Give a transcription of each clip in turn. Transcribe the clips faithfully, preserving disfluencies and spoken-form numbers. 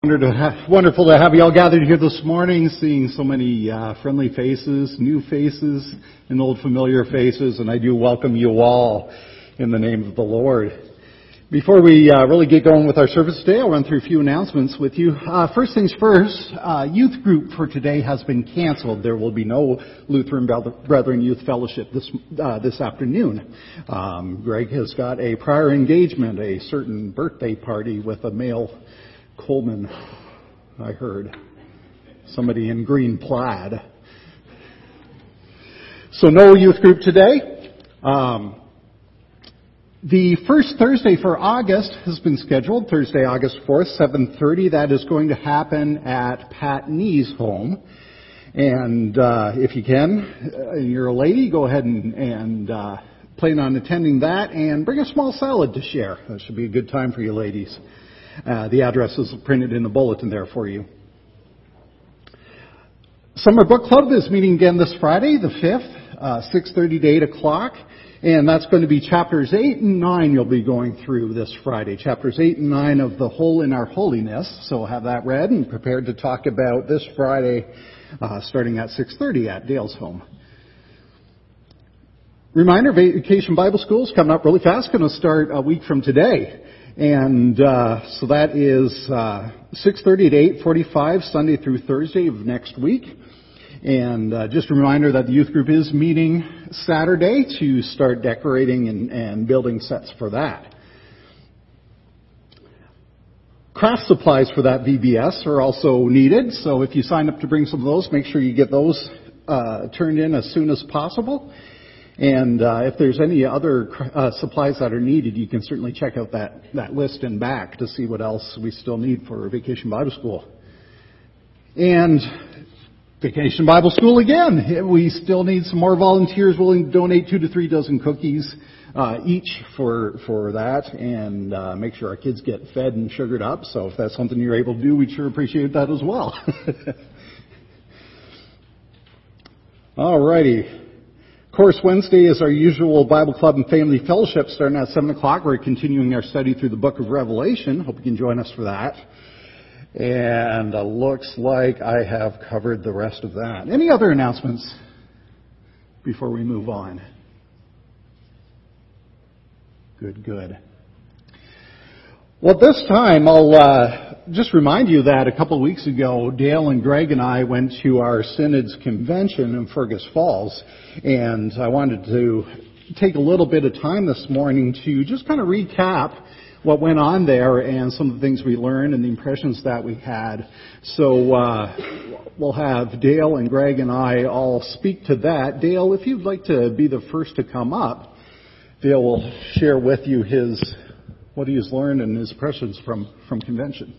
To have, wonderful to have you all gathered here this morning, seeing so many uh, friendly faces, new faces, and old familiar faces, and I do welcome you all in the name of the Lord. Before we uh, really get going with our service today, I'll run through a few announcements with you. Uh, first things first, uh, youth group for today has been canceled. There will be no Lutheran Brethren Youth Fellowship this uh, this afternoon. Um, Greg has got a prior engagement, a certain birthday party with a male Coleman, I heard. Somebody in green plaid. So no youth group today. Um, the first Thursday for August has been scheduled, Thursday, August fourth, seven thirty. That is going to happen at Pat Nee's home. And uh, if you can, uh, you're a lady, go ahead and, and uh, plan on attending that and bring a small salad to share. That should be a good time for you ladies. Uh, the address is printed in the bulletin there for you. Summer Book Club is meeting again this Friday, the fifth, uh, six thirty to eight o'clock. And that's going to be chapters eight and nine you'll be going through this Friday. Chapters eight and nine of The Hole in Our Holiness. So we'll have that read and prepared to talk about this Friday, uh, starting at six thirty at Dale's home. Reminder, Vacation Bible School is coming up really fast. Going to start a week from today. And uh, so that is uh, six thirty to eight forty-five, Sunday through Thursday of next week. And uh, just a reminder that the youth group is meeting Saturday to start decorating and, and building sets for that. Craft supplies for that V B S are also needed. So if you sign up to bring some of those, make sure you get those uh, turned in as soon as possible. And uh, if there's any other uh, supplies that are needed, you can certainly check out that, that list and back to see what else we still need for Vacation Bible School. And Vacation Bible School again. We still need some more volunteers willing to donate two to three dozen cookies uh, each for for that, and uh, make sure our kids get fed and sugared up. So if that's something you're able to do, we'd sure appreciate that as well. All righty. Of course, Wednesday is our usual Bible Club and Family Fellowship starting at seven o'clock. We're continuing our study through the book of Revelation. Hope you can join us for that. And it looks like I have covered the rest of that. Any other announcements before we move on? Good, good. Well, this time I'll uh, just remind you that a couple of weeks ago, Dale and Greg and I went to our Synod's convention in Fergus Falls, and I wanted to take a little bit of time this morning to just kind of recap what went on there and some of the things we learned and the impressions that we had. So uh, we'll have Dale and Greg and I all speak to that. Dale, if you'd like to be the first to come up, Dale will share with you his what he has learned and his impressions from, from convention.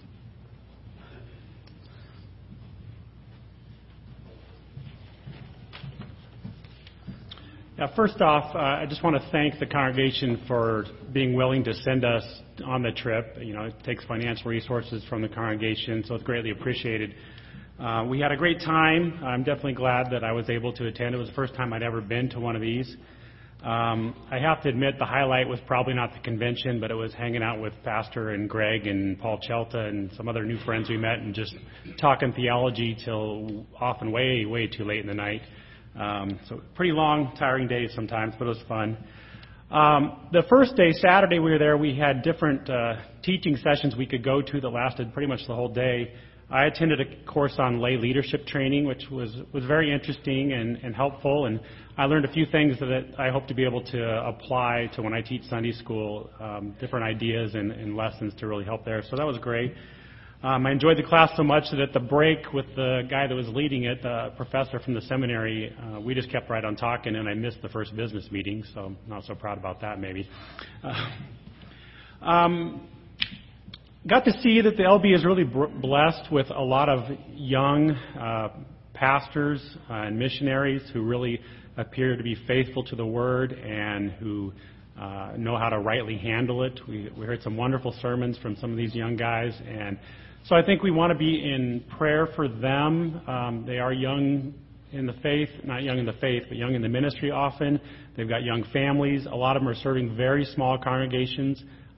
Yeah, first off, uh, I just want to thank the congregation for being willing to send us on the trip. You know, it takes financial resources from the congregation, so it's greatly appreciated. Uh, we had a great time. I'm definitely glad that I was able to attend. It was the first time I'd ever been to one of these. Um, I have to admit the highlight was probably not the convention, but it was hanging out with Pastor and Greg and Paul Chelta and some other new friends we met and just talking theology till often way, way too late in the night. Um, so pretty long, tiring days sometimes, but it was fun. Um, the first day, Saturday, we were there. We had different uh, teaching sessions we could go to that lasted pretty much the whole day. I attended a course on lay leadership training, which was, was very interesting and, and helpful, and I learned a few things that I hope to be able to apply to when I teach Sunday school, um, different ideas and, and lessons to really help there. So that was great. Um, I enjoyed the class so much that at the break with the guy that was leading it, the professor from the seminary, uh, we just kept right on talking, and I missed the first business meeting, so I'm not so proud about that maybe. Uh, um, got to see that the L B is really blessed with a lot of young uh, pastors uh, and missionaries who really appear to be faithful to the Word and who uh, know how to rightly handle it. We, we heard some wonderful sermons from some of these young guys, and so I think we want to be in prayer for them. Um, they are young in the faith, not young in the faith, but young in the ministry often. They've got young families. A lot of them are serving very small congregations.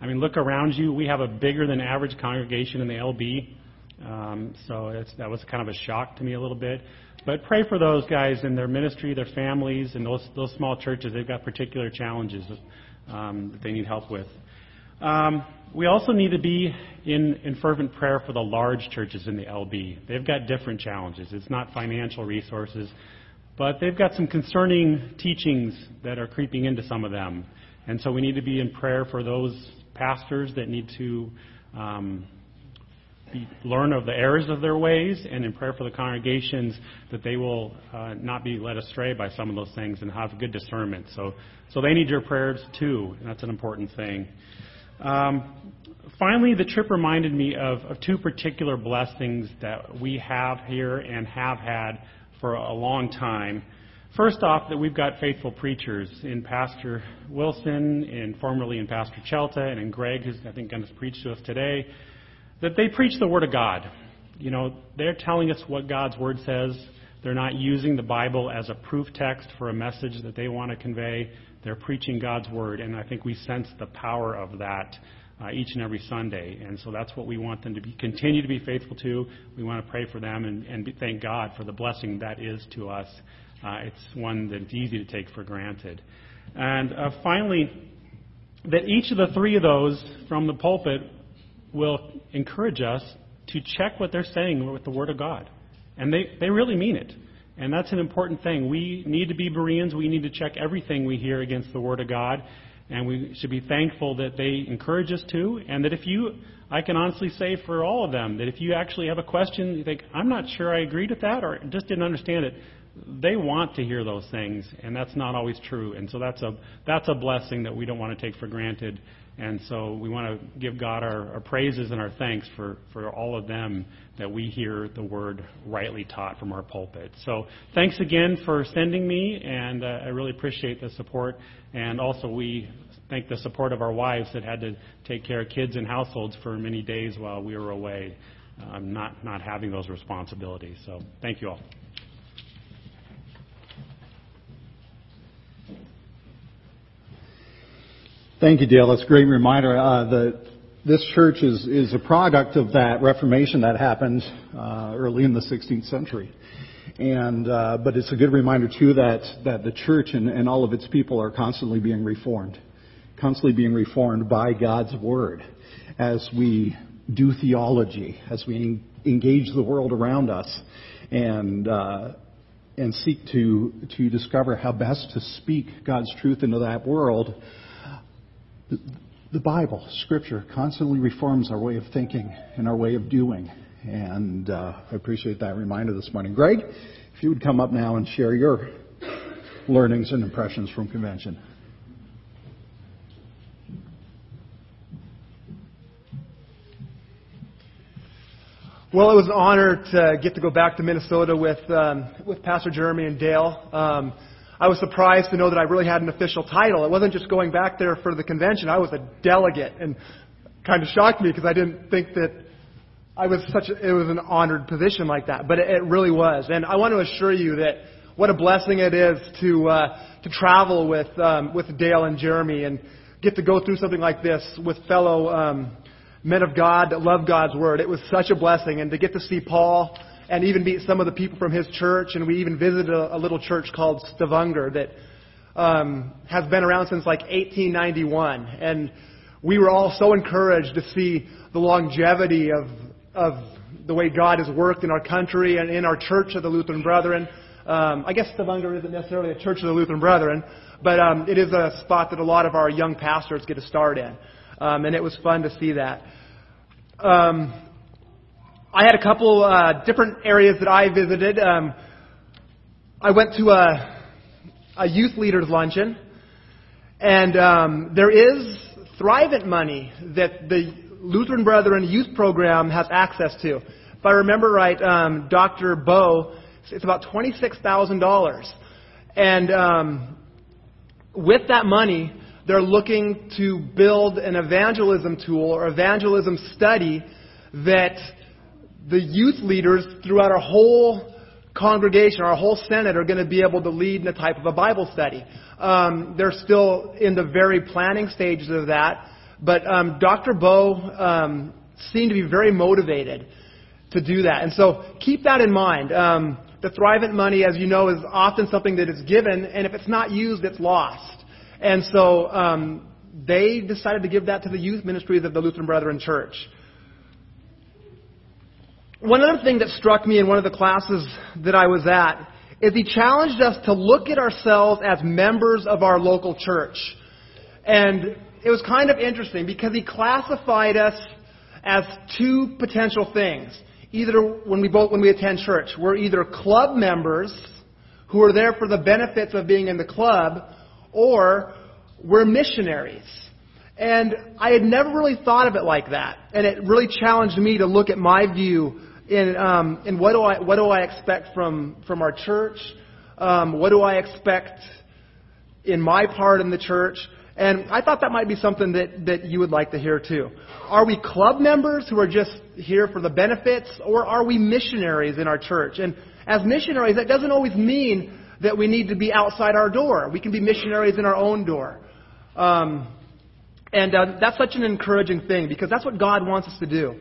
I mean, look around you. We have a bigger than average congregation in the L B, um, so it's, that was kind of a shock to me a little bit. But pray for those guys in their ministry, their families, and those those small churches. They've got particular challenges um, that they need help with. Um, we also need to be in, in fervent prayer for the large churches in the L B. They've got different challenges. It's not financial resources, but they've got some concerning teachings that are creeping into some of them. And so we need to be in prayer for those pastors that need to um, be, learn of the errors of their ways, and in prayer for the congregations that they will uh, not be led astray by some of those things and have good discernment. So, so they need your prayers too, and that's an important thing. Um, finally, the trip reminded me of, of two particular blessings that we have here and have had for a long time. First off, that we've got faithful preachers in Pastor Wilson, and formerly in Pastor Chelta, and in Greg, who's I think going to preach to us today, that they preach the Word of God. You know, they're telling us what God's Word says. They're not using the Bible as a proof text for a message that they want to convey. They're preaching God's Word, and I think we sense the power of that uh, each and every Sunday. And so that's what we want them to be, continue to be faithful to. We want to pray for them and, and be, thank God for the blessing that is to us. Uh, it's one that's easy to take for granted. And uh, finally, that each of the three of those from the pulpit will encourage us to check what they're saying with the Word of God. And they, they really mean it. And that's an important thing. We need to be Bereans. We need to check everything we hear against the Word of God. And we should be thankful that they encourage us to. And that if you, I can honestly say for all of them, that if you actually have a question, you think, I'm not sure I agreed with that or just didn't understand it, they want to hear those things, and that's not always true. And so that's a that's a blessing that we don't want to take for granted. And so we want to give God our, our praises and our thanks for, for all of them that we hear the Word rightly taught from our pulpit. So thanks again for sending me, and uh, I really appreciate the support. And also we thank the support of our wives that had to take care of kids and households for many days while we were away, um, not, not having those responsibilities. So thank you all. Thank you, Dale. That's a great reminder. Uh, the, this church is, is a product of that Reformation that happened uh, early in the sixteenth century. And uh, but it's a good reminder, too, that, that the church and, and all of its people are constantly being reformed, constantly being reformed by God's Word as we do theology, as we engage the world around us and uh, and seek to to discover how best to speak God's truth into that world. The Bible, Scripture, constantly reforms our way of thinking and our way of doing. And uh, I appreciate that reminder this morning. Greg, if you would come up now and share your learnings and impressions from convention. Well, it was an honor to get to go back to Minnesota with um, with Pastor Jeremy and Dale. Um, I was surprised to know that I really had an official title. It wasn't just going back there for the convention. I was a delegate, and kind of shocked me because I didn't think that I was such a, it was an honored position like that. But it, it really was. And I want to assure you that what a blessing it is to uh, to travel with um, with Dale and Jeremy and get to go through something like this with fellow um, men of God that love God's Word. It was such a blessing. And to get to see Paul and even meet some of the people from his church. And we even visited a, a little church called Stavanger that um, has been around since like eighteen ninety-one. And we were all so encouraged to see the longevity of of the way God has worked in our country and in our Church of the Lutheran Brethren. Um, I guess Stavanger isn't necessarily a Church of the Lutheran Brethren, but um, it is a spot that a lot of our young pastors get to start in. Um, and it was fun to see that. Um, I had a couple uh, different areas that I visited. Um, I went to a, a youth leaders luncheon, and um, there is Thrivent money that the Lutheran Brethren youth program has access to. If I remember right, um, Doctor Bowe, it's about twenty-six thousand dollars. And um, with that money, they're looking to build an evangelism tool or evangelism study that the youth leaders throughout our whole congregation, our whole Senate, are going to be able to lead in a type of a Bible study. Um, they're still in the very planning stages of that, But um, Doctor Bo um, seemed to be very motivated to do that. And so keep that in mind. Um, the Thrivent money, as you know, is often something that is given, and if it's not used, it's lost. And so um, they decided to give that to the youth ministries of the Lutheran Brethren Church. One other thing that struck me in one of the classes that I was at is he challenged us to look at ourselves as members of our local church. And it was kind of interesting because he classified us as two potential things. Either when we both when we attend church, we're either club members who are there for the benefits of being in the club, or we're missionaries. And I had never really thought of it like that, and it really challenged me to look at my view in um, in what do I what do I expect from from our church, um, what do I expect in my part in the church. And I thought that might be something that, that you would like to hear too. Are we club members who are just here for the benefits, or are we missionaries in our church? And as missionaries, that doesn't always mean that we need to be outside our door. We can be missionaries in our own door. Um, and uh, that's such an encouraging thing, because that's what God wants us to do.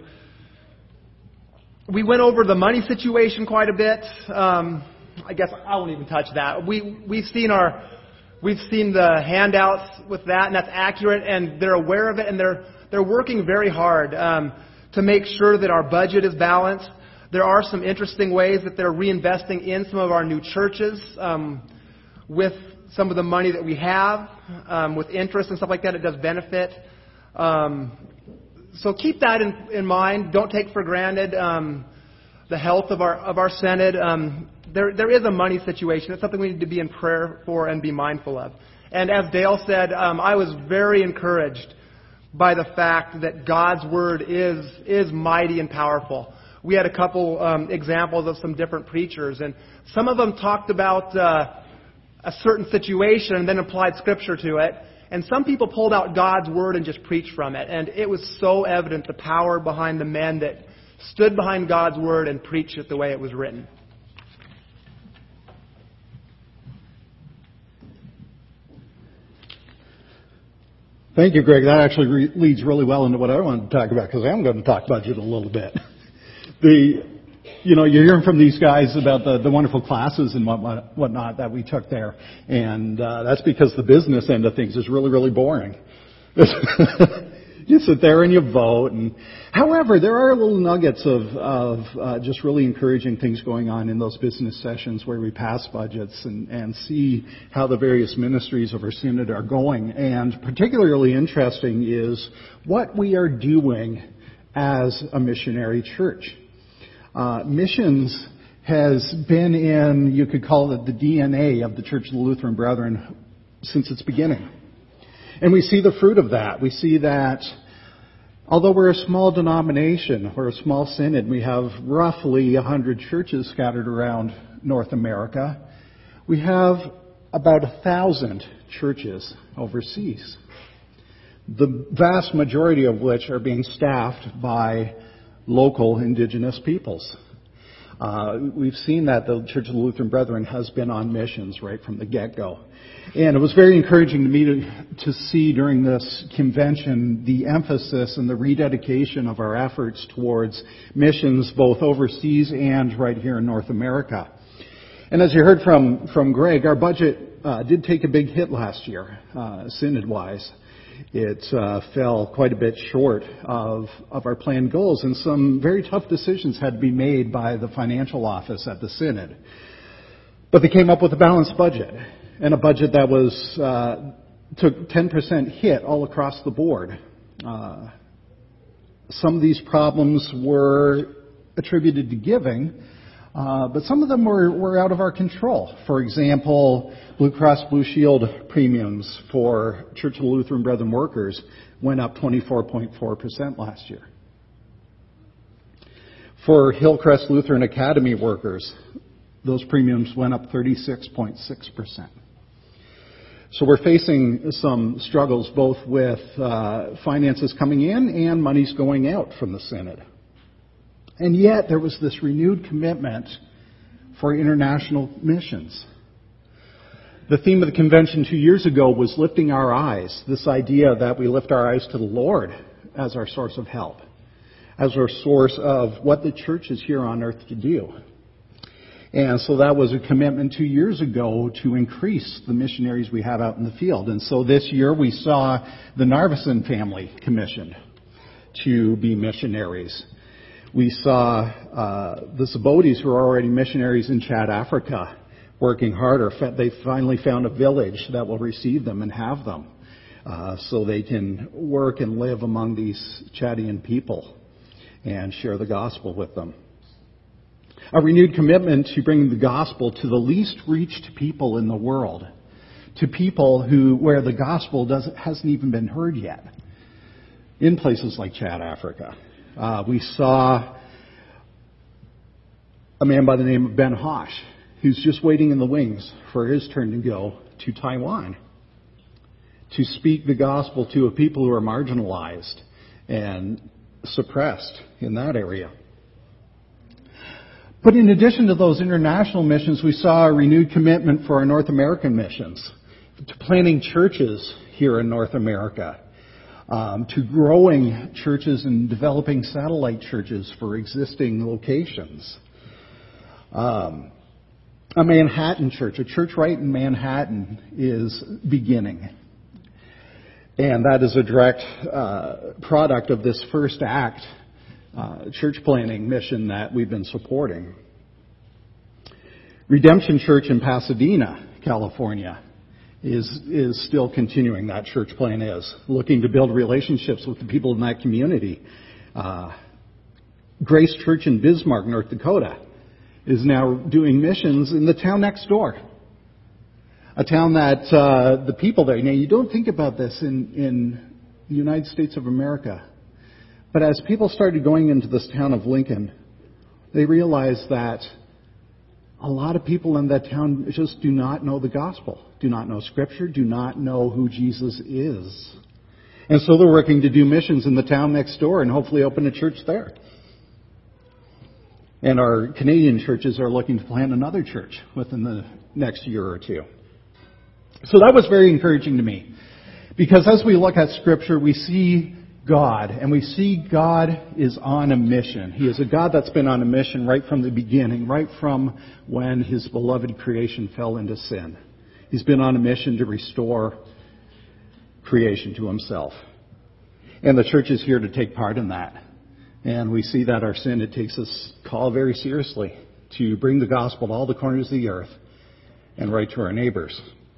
We went over the money situation quite a bit. Um, I guess I won't even touch that. We, we've seen our... We've seen the handouts with that, and that's accurate, and they're aware of it, and they're they're working very hard um, to make sure that our budget is balanced. There are some interesting ways that they're reinvesting in some of our new churches um, with some of the money that we have, um, with interest and stuff like that. It does benefit. Um, so keep that in, in mind. Don't take for granted um, the health of our of our Synod. Um, There, there is a money situation. It's something we need to be in prayer for and be mindful of. And as Dale said, um, I was very encouraged by the fact that God's Word is is mighty and powerful. We had a couple um, examples of some different preachers, and some of them talked about uh, a certain situation and then applied Scripture to it. And some people pulled out God's Word and just preached from it. And it was so evident the power behind the men that stood behind God's Word and preached it the way it was written. Thank you, Greg. That actually re- leads really well into what I wanted to talk about, because I am going to talk budget a little bit. The, you know, you're hearing from these guys about the, the wonderful classes and what, whatnot that we took there, and uh, that's because the business end of things is really, really boring. You sit there and you vote, and however, there are little nuggets of, of uh, just really encouraging things going on in those business sessions where we pass budgets and, and see how the various ministries of our synod are going. And particularly interesting is what we are doing as a missionary church. Uh, missions has been in, you could call it the D N A of the Church of the Lutheran Brethren since its beginning. And we see the fruit of that. We see that although we're a small denomination, we're a small synod, we have roughly one hundred churches scattered around North America, we have about one thousand churches overseas. The vast majority of which are being staffed by local indigenous peoples. Uh, we've seen that the Church of the Lutheran Brethren has been on missions right from the get-go. And it was very encouraging to me to, to see during this convention the emphasis and the rededication of our efforts towards missions both overseas and right here in North America. And as you heard from, from Greg, our budget uh, did take a big hit last year, uh, synod-wise. It uh, fell quite a bit short of, of our planned goals, and some very tough decisions had to be made by the financial office at the synod. But they came up with a balanced budget, and a budget that was uh, took ten percent hit all across the board. Uh, some of these problems were attributed to giving, uh, but some of them were, were out of our control. For example, Blue Cross Blue Shield premiums for Church of the Lutheran Brethren workers went up twenty-four point four percent last year. For Hillcrest Lutheran Academy workers, those premiums went up thirty-six point six percent. So we're facing some struggles both with uh, finances coming in and monies going out from the synod. And yet there was this renewed commitment for international missions. The theme of the convention two years ago was lifting our eyes, this idea that we lift our eyes to the Lord as our source of help, as our source of what the church is here on earth to do. And so that was a commitment two years ago to increase the missionaries we have out in the field. And so this year we saw the Narveson family commissioned to be missionaries. We saw uh, the Sabotis, who are already missionaries in Chad, Africa, working harder. They finally found a village that will receive them and have them uh, so they can work and live among these Chadian people and share the gospel with them. A renewed commitment to bringing the gospel to the least reached people in the world, to people who where the gospel doesn't hasn't even been heard yet, in places like Chad, Africa. Uh, we saw a man by the name of Ben Hosh, who's just waiting in the wings for his turn to go to Taiwan to speak the gospel to a people who are marginalized and suppressed in that area. But in addition to those international missions, we saw a renewed commitment for our North American missions, to planting churches here in North America, um, to growing churches and developing satellite churches for existing locations. Um, a Manhattan church, a church right in Manhattan, is beginning. And that is a direct uh, product of this First Act Uh, church planting mission that we've been supporting. Redemption Church in Pasadena, California, is is still continuing. That church plan is looking to build relationships with the people in that community. Uh, Grace Church in Bismarck, North Dakota, is now doing missions in the town next door. A town that uh, the people there, now you don't think about this in, in the United States of America. But as people started going into this town of Lincoln, they realized that a lot of people in that town just do not know the gospel, do not know Scripture, do not know who Jesus is. And so they're working to do missions in the town next door and hopefully open a church there. And our Canadian churches are looking to plant another church within the next year or two. So that was very encouraging to me, because as we look at Scripture, we see God, and we see God is on a mission. He is a God that's been on a mission right from the beginning, right from when His beloved creation fell into sin. He's been on a mission to restore creation to Himself. And the church is here to take part in that. And we see that our synod takes this call very seriously to bring the gospel to all the corners of the earth and right to our neighbors.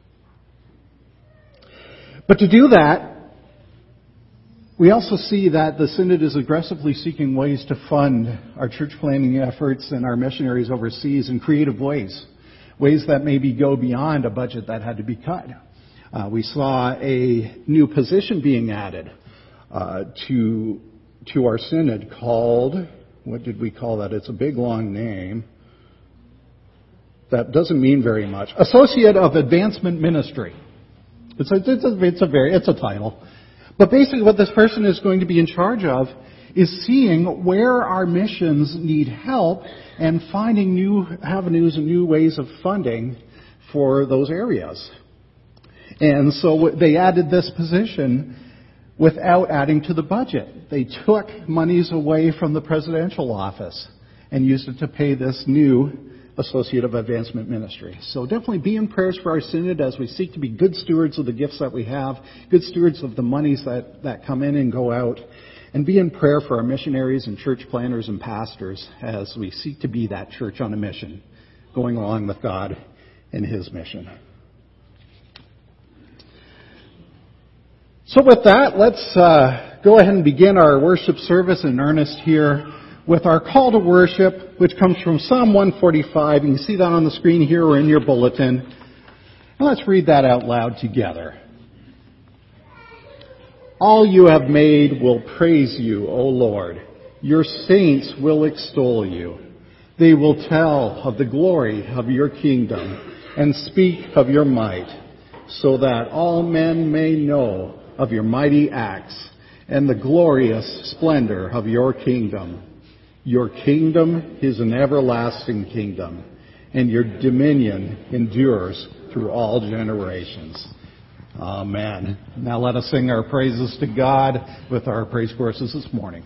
But to do that, we also see that the Synod is aggressively seeking ways to fund our church planting efforts and our missionaries overseas in creative ways, ways that maybe go beyond a budget that had to be cut. Uh, we saw a new position being added uh, to to our Synod called, what did we call that? It's a big, long name. That doesn't mean very much. Associate of Advancement Ministry. It's a, it's a, it's a very, it's a title. But basically what this person is going to be in charge of is seeing where our missions need help and finding new avenues and new ways of funding for those areas. And so they added this position without adding to the budget. They took monies away from the presidential office and used it to pay this new Associate of Advancement Ministry. So definitely be in prayers for our Synod as we seek to be good stewards of the gifts that we have, good stewards of the monies that, that come in and go out, and be in prayer for our missionaries and church planners and pastors as we seek to be that church on a mission, going along with God and His mission. So with that, let's uh, go ahead and begin our worship service in earnest here with our call to worship, which comes from Psalm one forty-five. You can see that on the screen here or in your bulletin. And let's read that out loud together. All you have made will praise you, O Lord. Your saints will extol you. They will tell of the glory of your kingdom and speak of your might, so that all men may know of your mighty acts and the glorious splendor of your kingdom. Your kingdom is an everlasting kingdom, and your dominion endures through all generations. Amen. Now let us sing our praises to God with our praise courses this morning.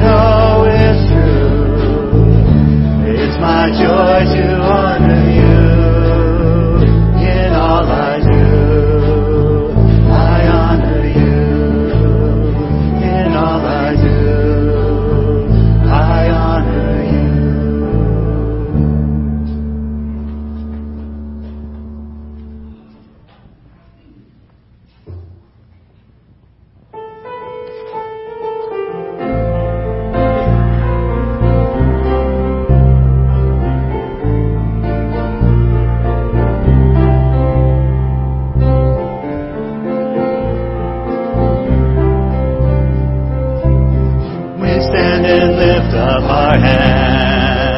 joy to honor you.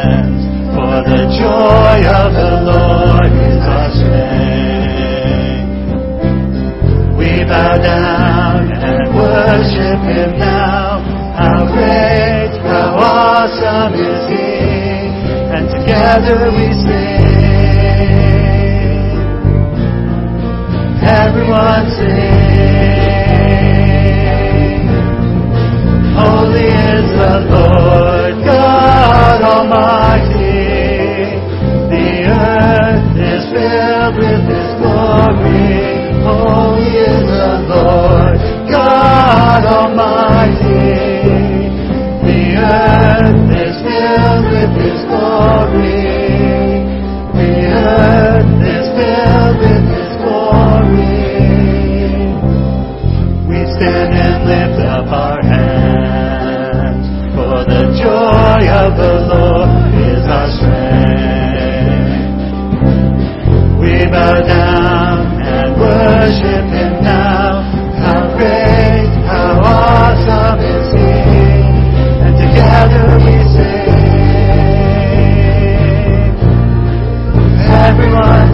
hands, for the joy of the Lord is our strength. We bow down and worship Him now. How great, how awesome is He, and together we sing. Everyone sing. Holy is the Lord God Almighty. The earth is filled with His glory. Holy is the Lord God Almighty. The earth is filled with His glory. The earth is filled with His glory. We stand and lift up our hands, for the joy of the Lord is our strength. We bow down and worship Him now. How great, how awesome is He, and together we sing. Everyone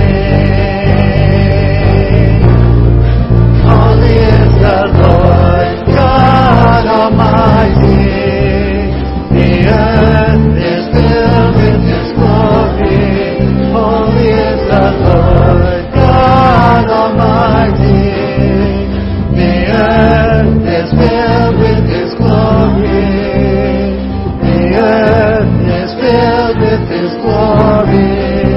sing. Holy is the Lord God Almighty. The earth is filled with His glory. Holy is the Lord God Almighty. The earth is filled with His glory. The earth is filled with His glory.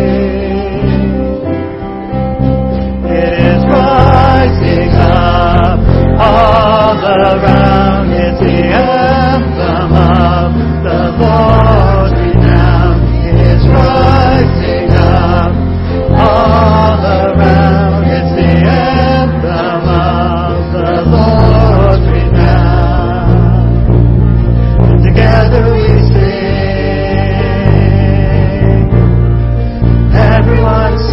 It is rising up all around. It's the emblem of the Lord's renown. It's rising up all around. It's the emblem of the Lord's renown. Together we sing. Everyone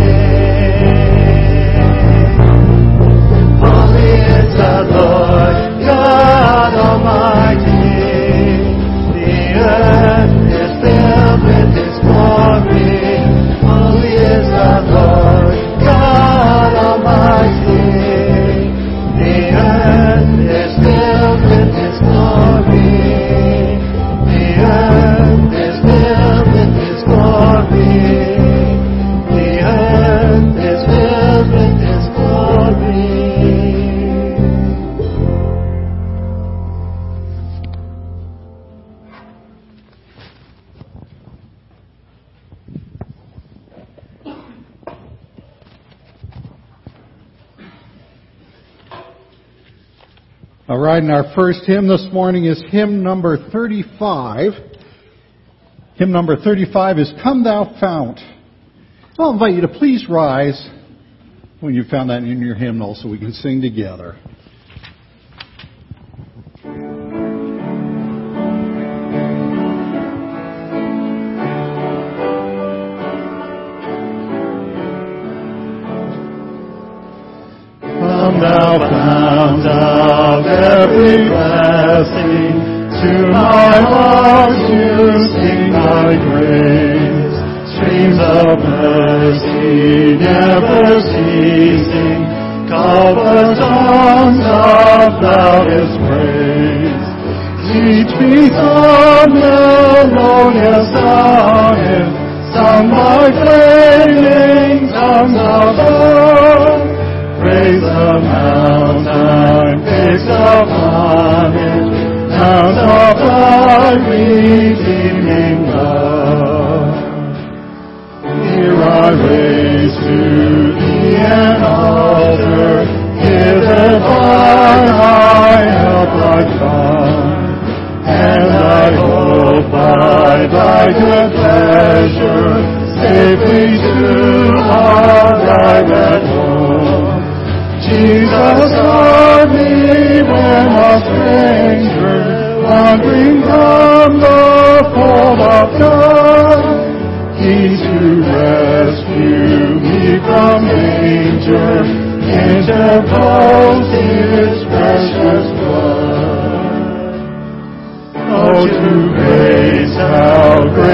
sing. Holy is the Lord God Almighty. The earth is filled with His glory. Holy is the Lord God Almighty. The earth is filled with His glory. The earth is filled with His glory. The earth is filled with His glory. All right, and our first hymn this morning is hymn number thirty-five. Hymn number thirty-five is Come Thou Fount. I'll invite you to please rise when you found that in your hymnal so we can sing together. Come thou fount of every blessing, to my heart to sing thy grace. Streams of mercy never ceasing, call the songs of loudest praise. Teach me some melodious sonnet, sung by flaming tongues of love. Praise the mountain, fixed upon it, mount of thy redeeming love. Here I raise to thee an altar, given by thy help I find, and I hope by thy good pleasure, safely to arrive at home. Jesus, guard me when a stranger, wandering from the fold of God. He to rescue me from danger, interpose His precious blood. Oh, to grace how great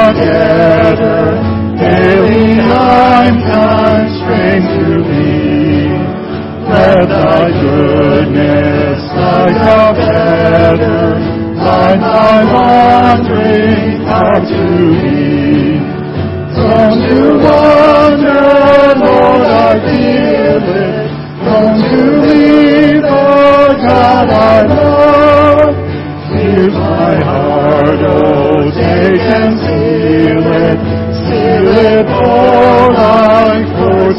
together, daily I'm constrained to be. Let thy goodness like a better find thy wandering heart to me. Come to wander, Lord, I feel it. Come to me, the God I love. Here's my heart, oh, take and seal it. Seal it for thy courts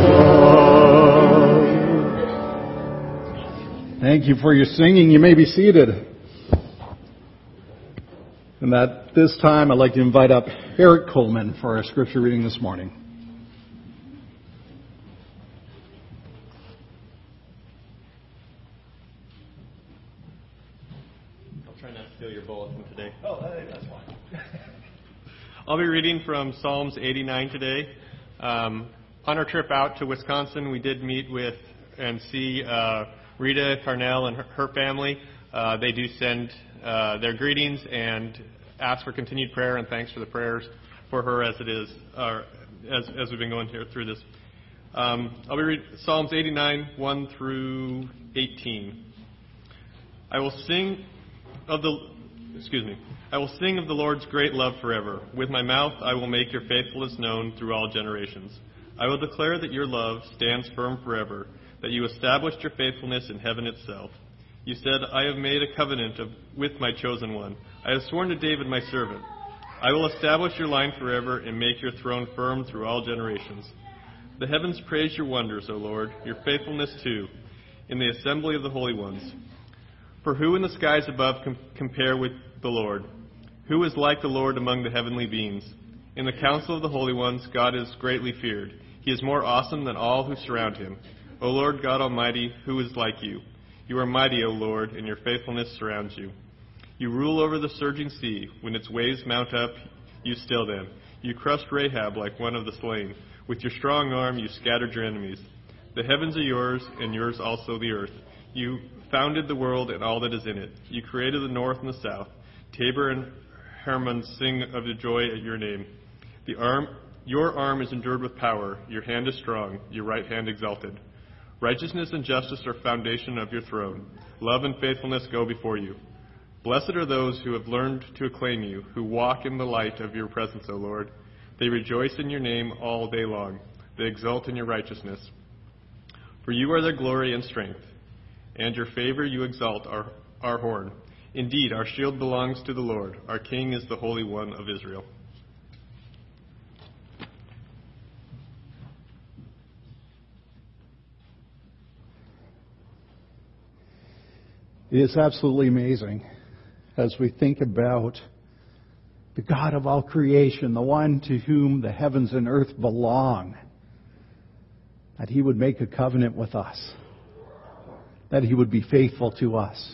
above. Thank you for your singing. You may be seated. And at this time, I'd like to invite up Eric Coleman for our scripture reading this morning. I'll try not to steal your bulletin today. Oh, that's fine. I'll be reading from Psalms eighty-nine today. Um, on our trip out to Wisconsin, we did meet with and see uh, Rita Carnell and her, her family. Uh, they do send uh, their greetings and ask for continued prayer and thanks for the prayers for her as it is, uh, as as we've been going here through this. Um, I'll be reading Psalms eighty-nine, one through eighteen. I will sing of the, excuse me, I will sing of the Lord's great love forever. With my mouth I will make your faithfulness known through all generations. I will declare that your love stands firm forever, that you established your faithfulness in heaven itself. You said, I have made a covenant of, with my chosen one. I have sworn to David my servant. I will establish your line forever and make your throne firm through all generations. The heavens praise your wonders, O Lord, your faithfulness too, in the assembly of the holy ones. For who in the skies above com- compare with the Lord? Who is like the Lord among the heavenly beings? In the council of the holy ones, God is greatly feared. He is more awesome than all who surround him. O Lord God Almighty, who is like you? You are mighty, O Lord, and your faithfulness surrounds you. You rule over the surging sea. When its waves mount up, you still them. You crushed Rahab like one of the slain. With your strong arm, you scattered your enemies. The heavens are yours, and yours also the earth. You founded the world and all that is in it. You created the north and the south. Tabor and Hermon sing of the joy at your name. The arm, your arm is endured with power. Your hand is strong. Your right hand exalted. Righteousness and justice are foundation of your throne. Love and faithfulness go before you. Blessed are those who have learned to acclaim you, who walk in the light of your presence, O Lord. They rejoice in your name all day long. They exult in your righteousness. For you are their glory and strength, and your favor you exalt our, our horn. Indeed, our shield belongs to the Lord. Our King is the Holy One of Israel. It is absolutely amazing as we think about the God of all creation, the one to whom the heavens and earth belong, that He would make a covenant with us, that He would be faithful to us.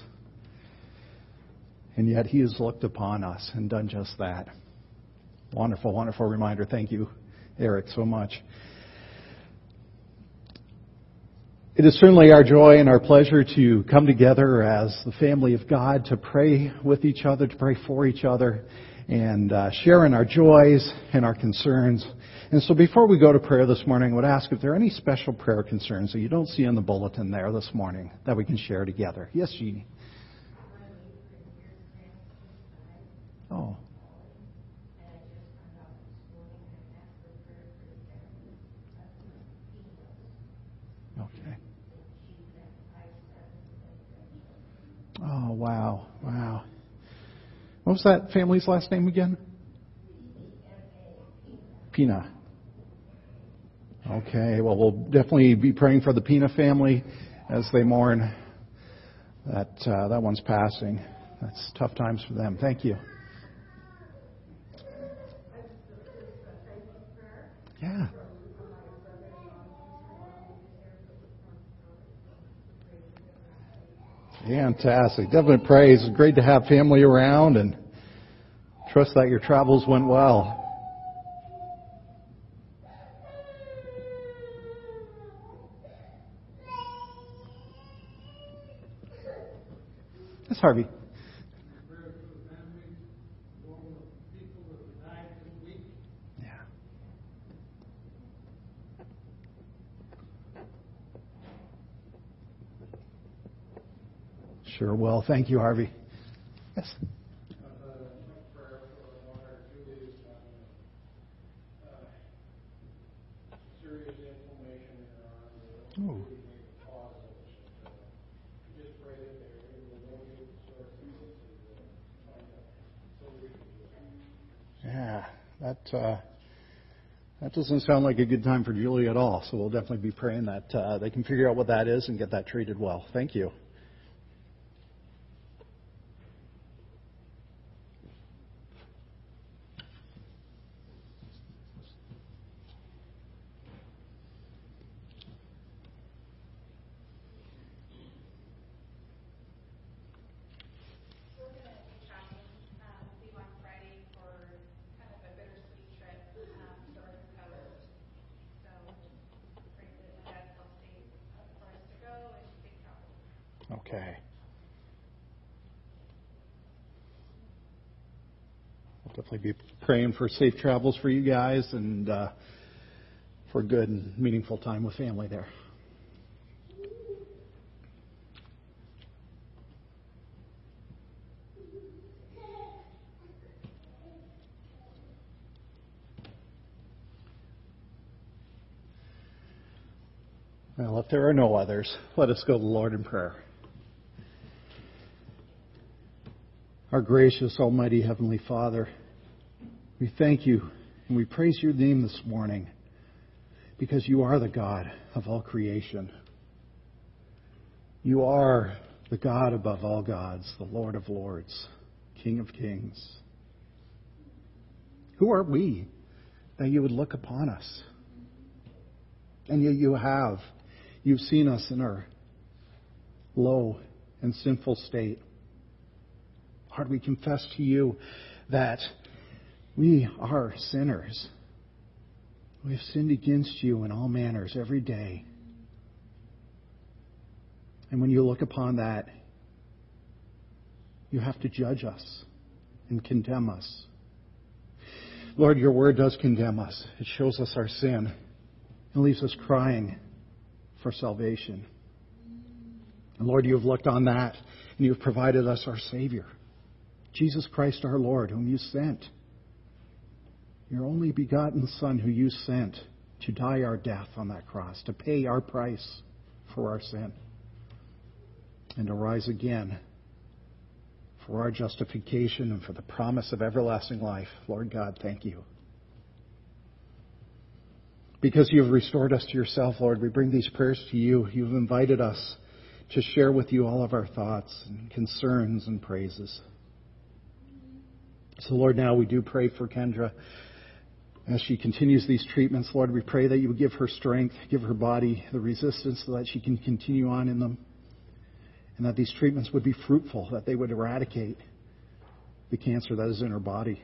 And yet He has looked upon us and done just that. Wonderful, wonderful reminder. Thank you, Eric, so much. It is certainly our joy and our pleasure to come together as the family of God to pray with each other, to pray for each other, and uh, share in our joys and our concerns. And so before we go to prayer this morning, I would ask if there are any special prayer concerns that you don't see in the bulletin there this morning that we can share together. Yes, Jeannie. Oh. Okay. Oh, wow. Wow. What was that family's last name again? Pina. Okay, well, we'll definitely be praying for the Pina family as they mourn that uh, that one's passing. That's tough times for them. Thank you. Yeah. Fantastic. Definitely praise. It's great to have family around, and trust that your travels went well. Yes, Harvey. Sure will. Thank you, Harvey. Yes. Ooh. Yeah, that uh, that doesn't sound like a good time for Julie at all. So we'll definitely be praying that uh, they can figure out what that is and get that treated well. Thank you. Okay. I'll definitely be praying for safe travels for you guys and uh, for a good and meaningful time with family there. Well, if there are no others, let us go to the Lord in prayer. Our gracious, almighty Heavenly Father, we thank you and we praise your name this morning because you are the God of all creation. You are the God above all gods, the Lord of lords, King of kings. Who are we that you would look upon us? And yet you have. You've seen us in our low and sinful state. Lord, we confess to you that we are sinners. We have sinned against you in all manners every day. And when you look upon that, you have to judge us and condemn us. Lord, your word does condemn us. It shows us our sin and leaves us crying for salvation. And Lord, you have looked on that and you have provided us our Savior, Jesus Christ our Lord, whom you sent. Your only begotten Son who you sent to die our death on that cross, to pay our price for our sin, and to rise again for our justification and for the promise of everlasting life. Lord God, thank you. Because you have restored us to yourself, Lord, we bring these prayers to you. You've invited us to share with you all of our thoughts and concerns and praises. So, Lord, now we do pray for Kendra as she continues these treatments. Lord, we pray that you would give her strength, give her body the resistance so that she can continue on in them, and that these treatments would be fruitful, that they would eradicate the cancer that is in her body.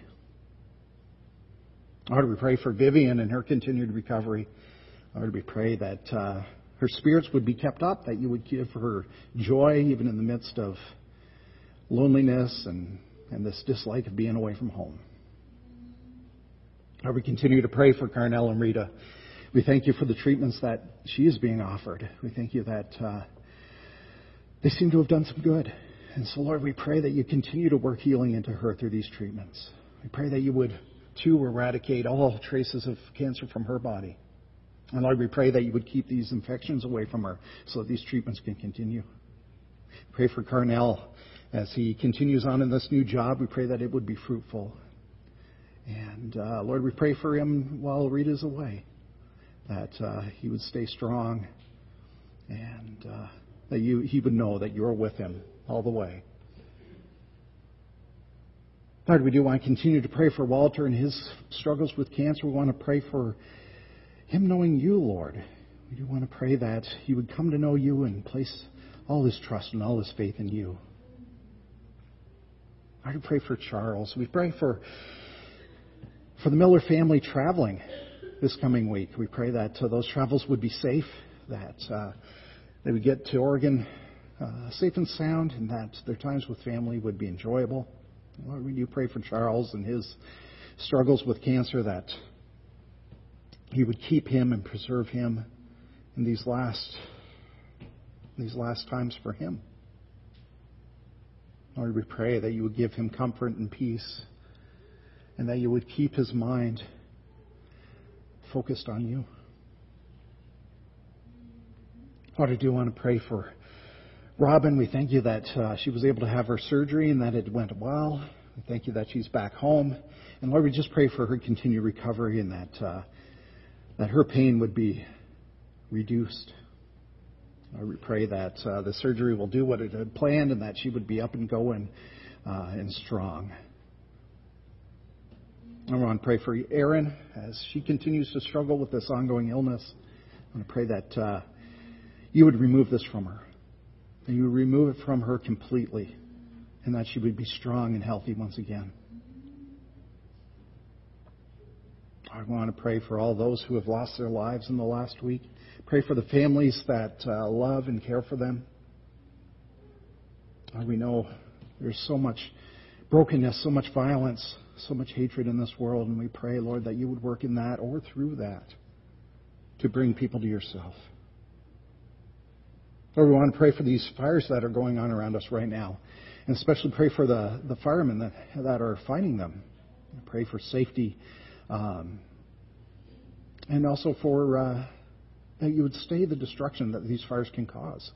Lord, we pray for Vivian and her continued recovery. Lord, we pray that uh, her spirits would be kept up, that you would give her joy even in the midst of loneliness and, and this dislike of being away from home. Lord, we continue to pray for Carnell and Rita. We thank you for the treatments that she is being offered. We thank you that uh, they seem to have done some good. And so, Lord, we pray that you continue to work healing into her through these treatments. We pray that you would, too, eradicate all traces of cancer from her body. And, Lord, we pray that you would keep these infections away from her so that these treatments can continue. Pray for Carnell as he continues on in this new job. We pray that it would be fruitful. And, uh, Lord, we pray for him while Rita's away, that uh, he would stay strong and uh, that you he would know that you're with him all the way. Lord, we do want to continue to pray for Walter and his struggles with cancer. We want to pray for him knowing you, Lord. We do want to pray that he would come to know you and place all his trust and all his faith in you. Lord, we pray for Charles. We pray for For the Miller family traveling this coming week. We pray that uh, those travels would be safe, that uh, they would get to Oregon uh, safe and sound, and that their times with family would be enjoyable. Lord, we do pray for Charles and his struggles with cancer, that you would keep him and preserve him in these last, these last times for him. Lord, we pray that you would give him comfort and peace, and that you would keep his mind focused on you. Lord, I do want to pray for Robin. We thank you that uh, she was able to have her surgery and that it went well. We thank you that she's back home. And Lord, we just pray for her continued recovery and that uh, that her pain would be reduced. Lord, we pray that uh, the surgery will do what it had planned and that she would be up and going uh, and strong. I want to pray for Erin as she continues to struggle with this ongoing illness. I want to pray that uh, you would remove this from her. And you would remove it from her completely. And that she would be strong and healthy once again. I want to pray for all those who have lost their lives in the last week. Pray for the families that uh, love and care for them. Uh, we know there's so much brokenness, so much violence, so much hatred in this world. And we pray, Lord, that you would work in that or through that to bring people to yourself. Lord, we want to pray for these fires that are going on around us right now. And especially pray for the, the firemen that, that are fighting them. Pray for safety. Um, and also for uh, that you would stay the destruction that these fires can cause.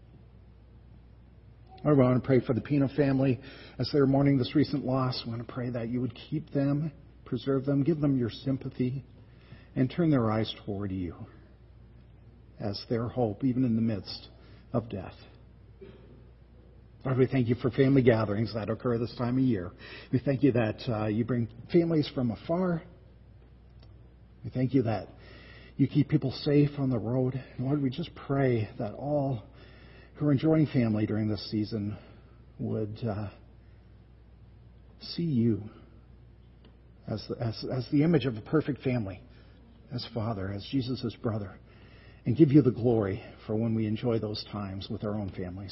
Lord, we want to pray for the Pino family as they're mourning this recent loss. We want to pray that you would keep them, preserve them, give them your sympathy, and turn their eyes toward you as their hope, even in the midst of death. Lord, we thank you for family gatherings that occur this time of year. We thank you that uh, you bring families from afar. We thank you that you keep people safe on the road. And Lord, we just pray that all who are enjoying family during this season would uh, see you as the, as, as the image of a perfect family, as Father, as Jesus' brother, and give you the glory for when we enjoy those times with our own families.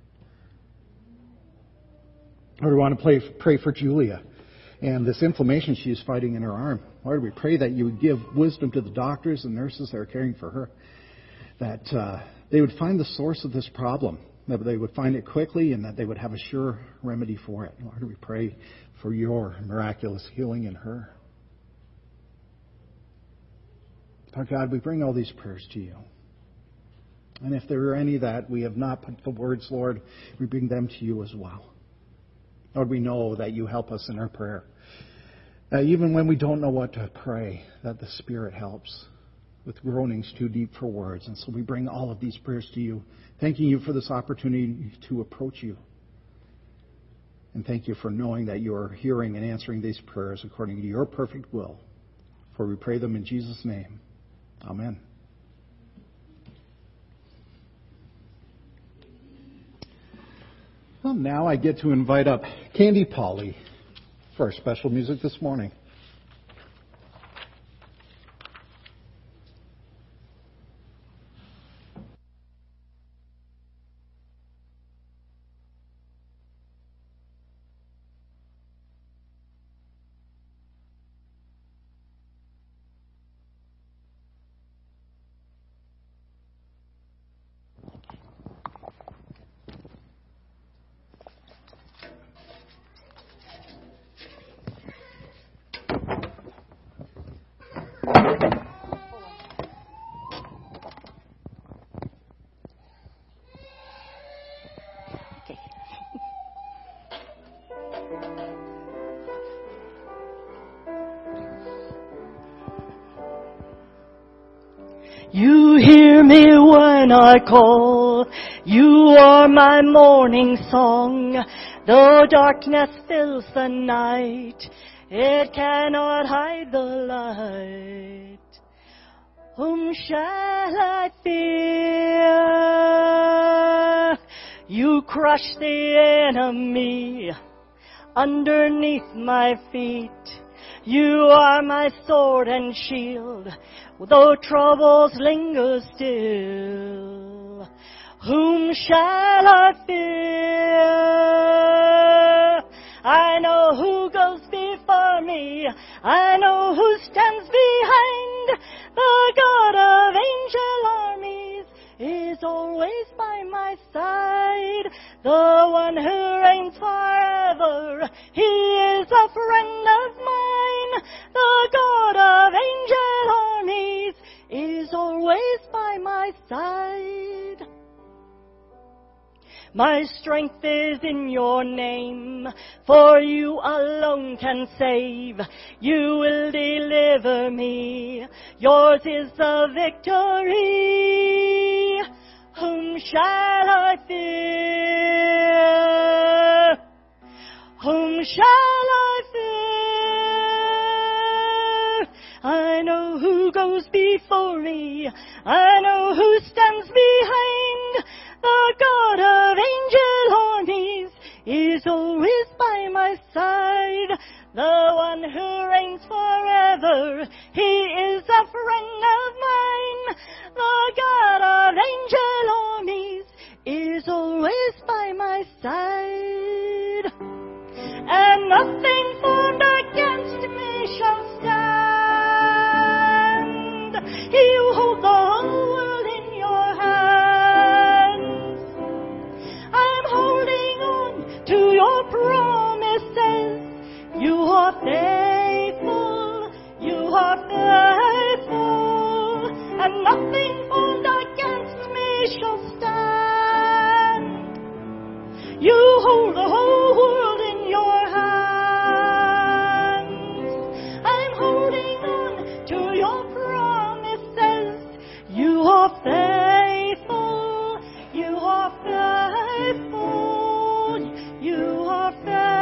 Lord, we want to pray, pray for Julia and this inflammation she's fighting in her arm. Lord, we pray that you would give wisdom to the doctors and nurses that are caring for her, that uh, they would find the source of this problem, that they would find it quickly, and that they would have a sure remedy for it. Lord, we pray for your miraculous healing in her. Our God, we bring all these prayers to you. And if there are any that we have not put the words, Lord, we bring them to you as well. Lord, we know that you help us in our prayer. Uh, even when we don't know what to pray, that the Spirit helps with groanings too deep for words. And so we bring all of these prayers to you, thanking you for this opportunity to approach you. And thank you for knowing that you are hearing and answering these prayers according to your perfect will. For we pray them in Jesus' name. Amen. Well, now I get to invite up Candy Polly for our special music this morning. You hear me when I call, you are my morning song. Though darkness fills the night, it cannot hide the light. Whom shall I fear? You crush the enemy underneath my feet. You are my sword and shield, though troubles linger still. Whom shall I fear? I know who goes before me. I know who stands behind. The God of angel armies is always by my side. The one who reigns forever, he is a friend of mine. The God of angel armies is always by my side. My strength is in your name, for you alone can save. You will deliver me. Yours is the victory. Whom shall I fear? Whom shall I fear? I know who goes before me. I know who stands behind. The God of angel armies is always by my side. The one who reigns forever, he is a friend of mine. The God of angel armies is always by my side. And nothing formed against me shall stand. You hold the whole world in your hands. I'm holding on to your promises. You are faithful, you are faithful, and nothing formed against me shall stand. You hold the whole world in your hands. I'm holding on to your promises. You are faithful, you are faithful, you are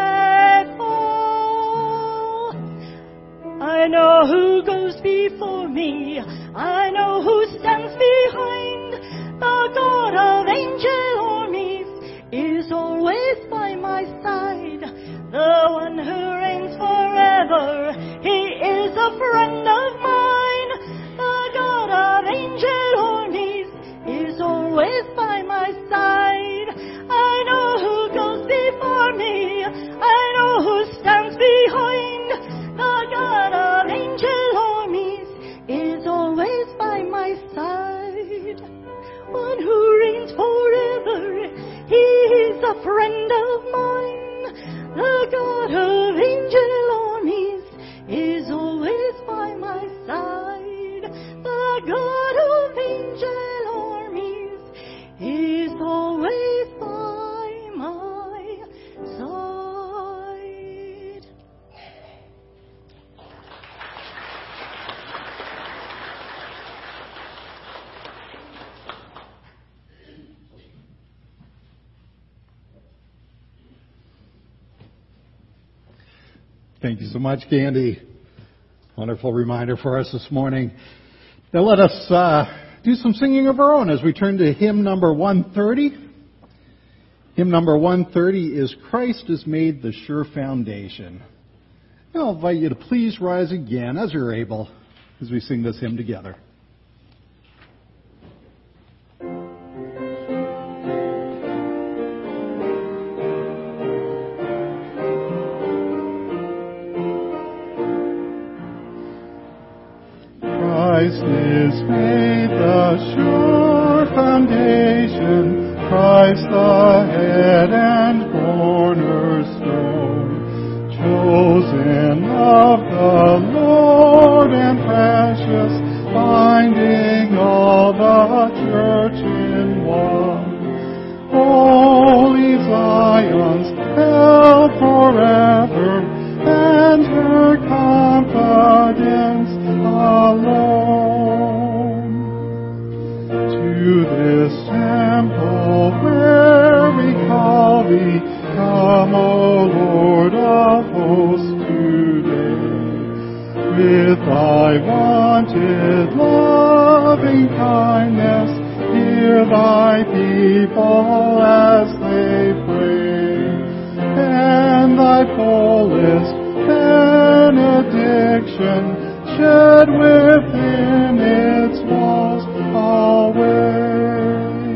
faithful. I know who goes before me. I know who stands behind. The God of angel armies is always by my side. The one who reigns forever, he is a friend of mine. The God of angel armies is always by my side. I know who goes before me. I know who stands behind. The God of angel armies is always by my side. One who reigns forever, he is a friend of mine. The God of angel armies is always by my side. The God of angel armies is always by my side. Thank you so much, Candy. Wonderful reminder for us this morning. Now let us uh, do some singing of our own as we turn to hymn number one thirty. Hymn number one thirty is Christ is Made the Sure Foundation. And I'll invite you to please rise again as you're able as we sing this hymn together. Christ is made the sure foundation, Christ the head and cornerstone, chosen of the Lord and precious, binding all the church in one. Holy Zion's held forever, and her confidence alone. To this temple where we call thee, come, O Lord of hosts, today. With thy wonted loving kindness, hear thy people as they pray, and thy fullest benediction shed within its walls always.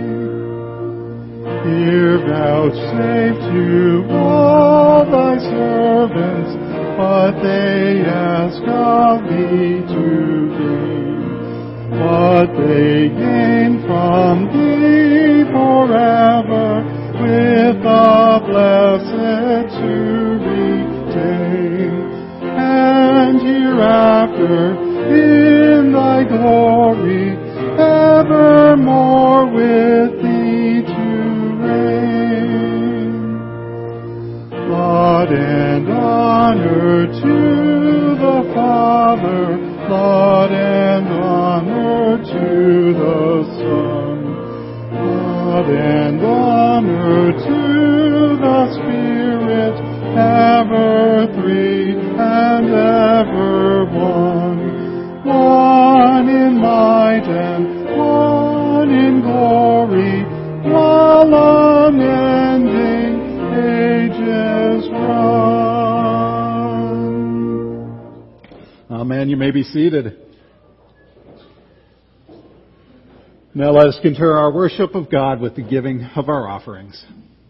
Here vouchsafe to all thy servants what they ask of thee today, what they gain from from thee forever, with the blessed to retain, and hereafter in thy glory, evermore with thee to reign. Laud and honor to the Father, laud and honor to the Son, laud and honor to the Spirit, ever three and ever one, one in might and one in glory, while unending ages run. Amen. You may be seated. Now let us continue our worship of God with the giving of our offerings.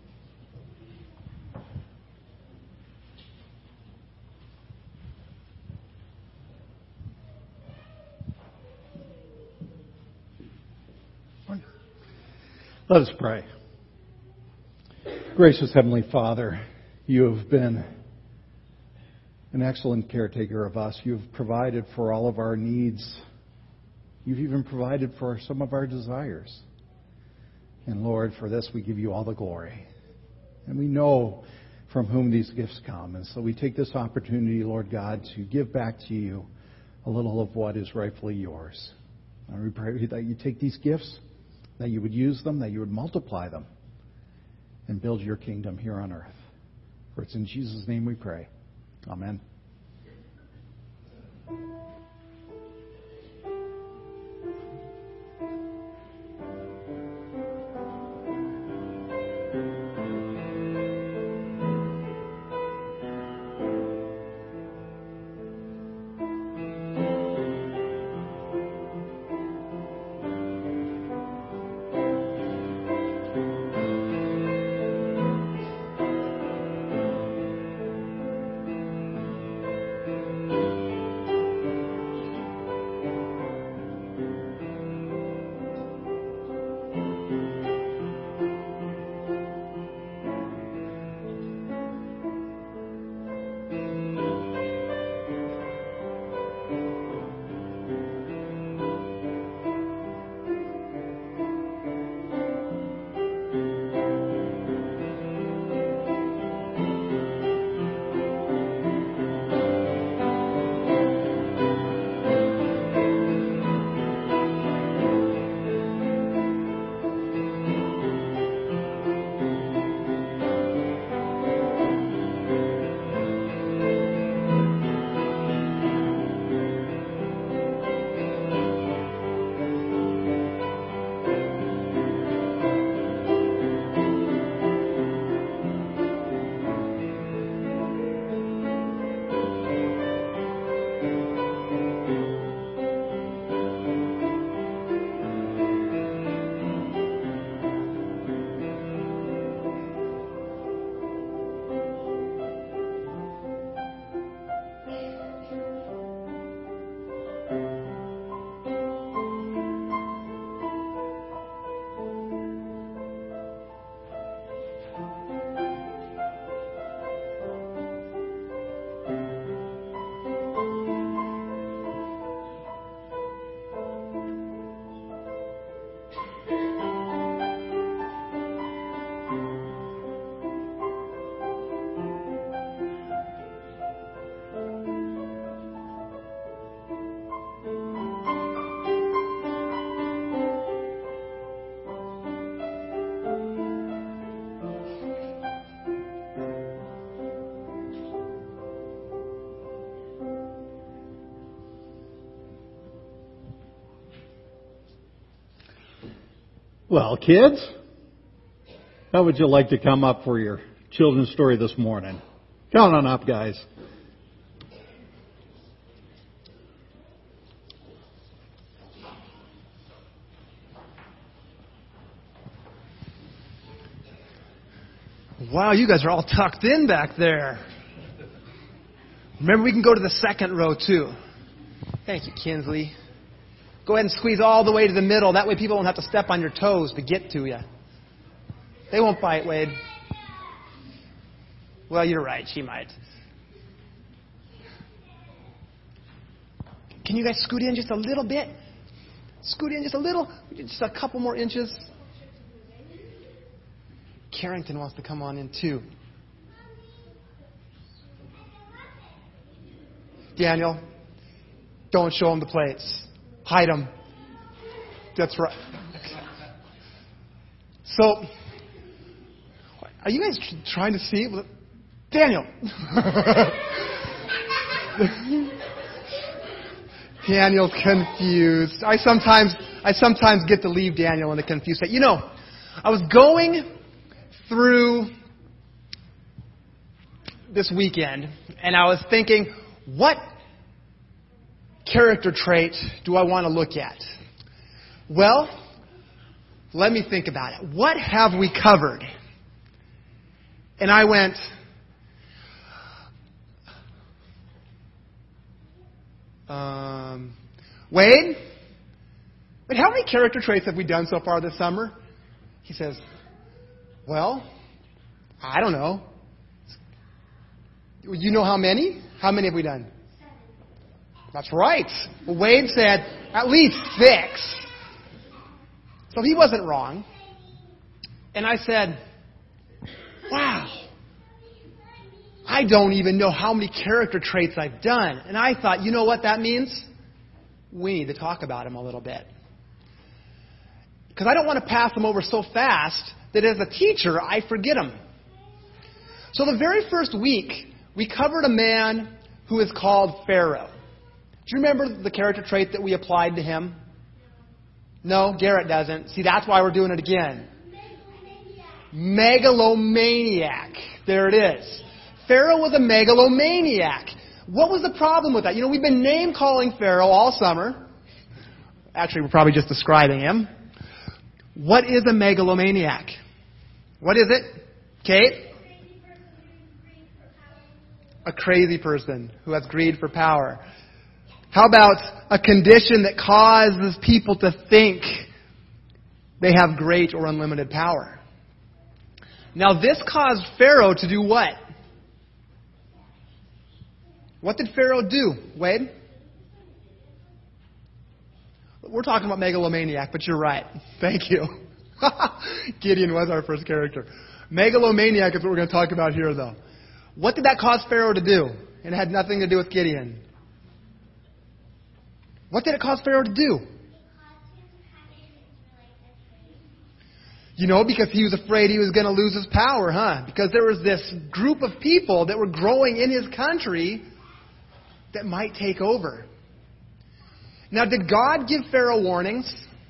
Let us pray. Gracious Heavenly Father, you have been an excellent caretaker of us. You have provided for all of our needs. You've even provided for some of our desires. And Lord, for this we give you all the glory. And we know from whom these gifts come. And so we take this opportunity, Lord God, to give back to you a little of what is rightfully yours. And we pray that you take these gifts, that you would use them, that you would multiply them, and build your kingdom here on earth. For it's in Jesus' name we pray. Amen. Well, kids, how would you like to come up for your children's story this morning? Come on up, guys. Wow, you guys are all tucked in back there. Remember, we can go to the second row, too. Thank you, Kinsley. Go ahead and squeeze all the way to the middle. That way people won't have to step on your toes to get to you. They won't bite, Wade. Well, you're right. She might. Can you guys scoot in just a little bit? Scoot in just a little. Just a couple more inches. Carrington wants to come on in too. Daniel, don't show him the plates. Hide them. That's right. So, are you guys trying to see? Daniel! Daniel's confused. I sometimes, I sometimes get to leave Daniel in a confused state. You know, I was going through this weekend, and I was thinking, what character trait do I want to look at? Well, let me think about it. What have we covered? And I went, um, Wade, but how many character traits have we done so far this summer? He says, well, I don't know. You know how many? How many have we done? That's right. Well, Wade said at least six. So he wasn't wrong. And I said, wow, I don't even know how many character traits I've done. And I thought, you know what that means? We need to talk about them a little bit. Because I don't want to pass them over so fast that as a teacher, I forget them. So the very first week, we covered a man who is called Pharaoh. Do you remember the character trait that we applied to him? No, Garrett doesn't. See, that's why we're doing it again. Megalomaniac. There it is. Pharaoh was a megalomaniac. What was the problem with that? You know, we've been name calling Pharaoh all summer. Actually, we're probably just describing him. What is a megalomaniac? What is it? Kate? A crazy person who has greed for power. How about a condition that causes people to think they have great or unlimited power? Now, this caused Pharaoh to do what? What did Pharaoh do, Wade? We're talking about megalomaniac, but you're right. Thank you. Gideon was our first character. Megalomaniac is what we're going to talk about here, though. What did that cause Pharaoh to do? And it had nothing to do with Gideon. What did it cause Pharaoh to do? You know, because he was afraid he was going to lose his power, huh? Because there was this group of people that were growing in his country that might take over. Now, did God give Pharaoh warnings?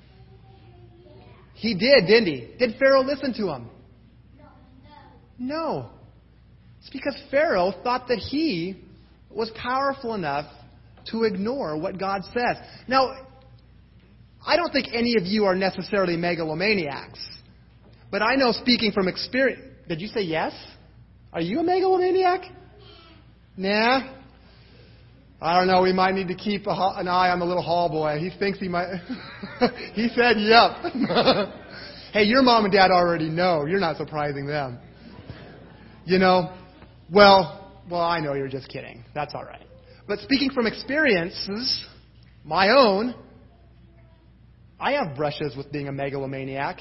He did, didn't he? Did Pharaoh listen to him? No. It's because Pharaoh thought that he was powerful enough to ignore what God says. Now, I don't think any of you are necessarily megalomaniacs. But I know, speaking from experience... Did you say yes? Are you a megalomaniac? Nah. I don't know. We might need to keep a, an eye on the little hall boy. He thinks he might... He said yep. Hey, your mom and dad already know. You're not surprising them. You know, well, well, I know you're just kidding. That's all right. But speaking from experiences, my own, I have brushes with being a megalomaniac.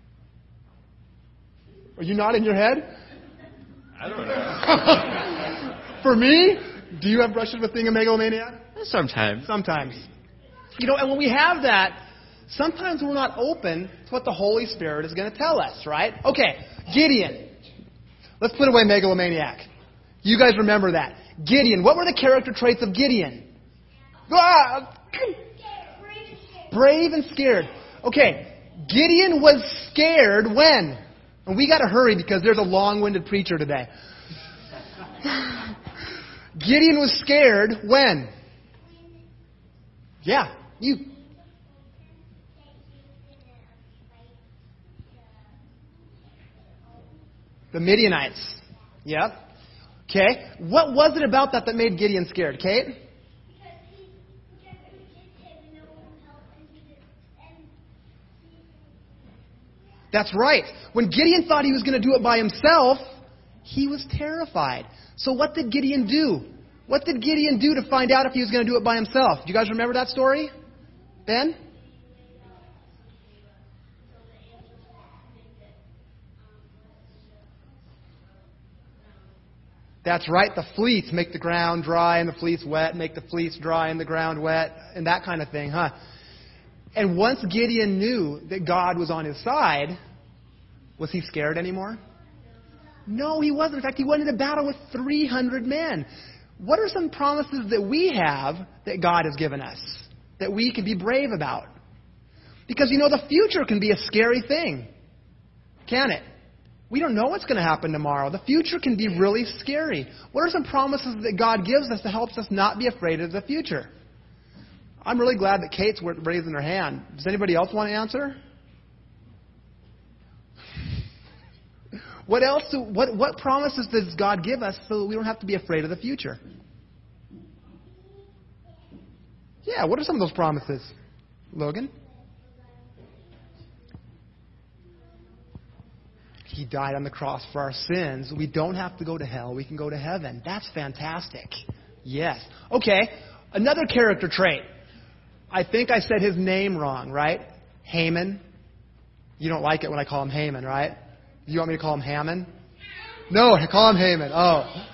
Are you nodding your head? I don't know. For me, do you have brushes with being a megalomaniac? Sometimes. Sometimes. You know, and when we have that, sometimes we're not open to what the Holy Spirit is going to tell us, right? Okay, Gideon. Let's put away megalomaniac. You guys remember that. Gideon. What were the character traits of Gideon? Ah! Brave and scared. Okay, Gideon was scared when? And we got to hurry because there's a long-winded preacher today. Gideon was scared when? Yeah, you. The Midianites. Yep. Okay. What was it about that that made Gideon scared? Kate? That's right. When Gideon thought he was going to do it by himself, he was terrified. So what did Gideon do? What did Gideon do to find out if he was going to do it by himself? Do you guys remember that story? Ben? That's right. The fleece make the ground dry and the fleece wet, make the fleece dry and the ground wet, and that kind of thing, huh? And once Gideon knew that God was on his side, was he scared anymore? No, he wasn't. In fact, he went into battle with three hundred men. What are some promises that we have that God has given us that we can be brave about? Because, you know, the future can be a scary thing, can it? We don't know what's going to happen tomorrow. The future can be really scary. What are some promises that God gives us that helps us not be afraid of the future? I'm really glad that Kate's raising her hand. Does anybody else want to answer? What else? Do, what, what promises does God give us so that we don't have to be afraid of the future? Yeah, what are some of those promises? Logan? He died on the cross for our sins. We don't have to go to hell. We can go to heaven. That's fantastic. Yes. Okay, another character trait. I think I said his name wrong, right? Haman. You don't like it when I call him Haman, right? Do you want me to call him Haman? No, call him Haman. Oh.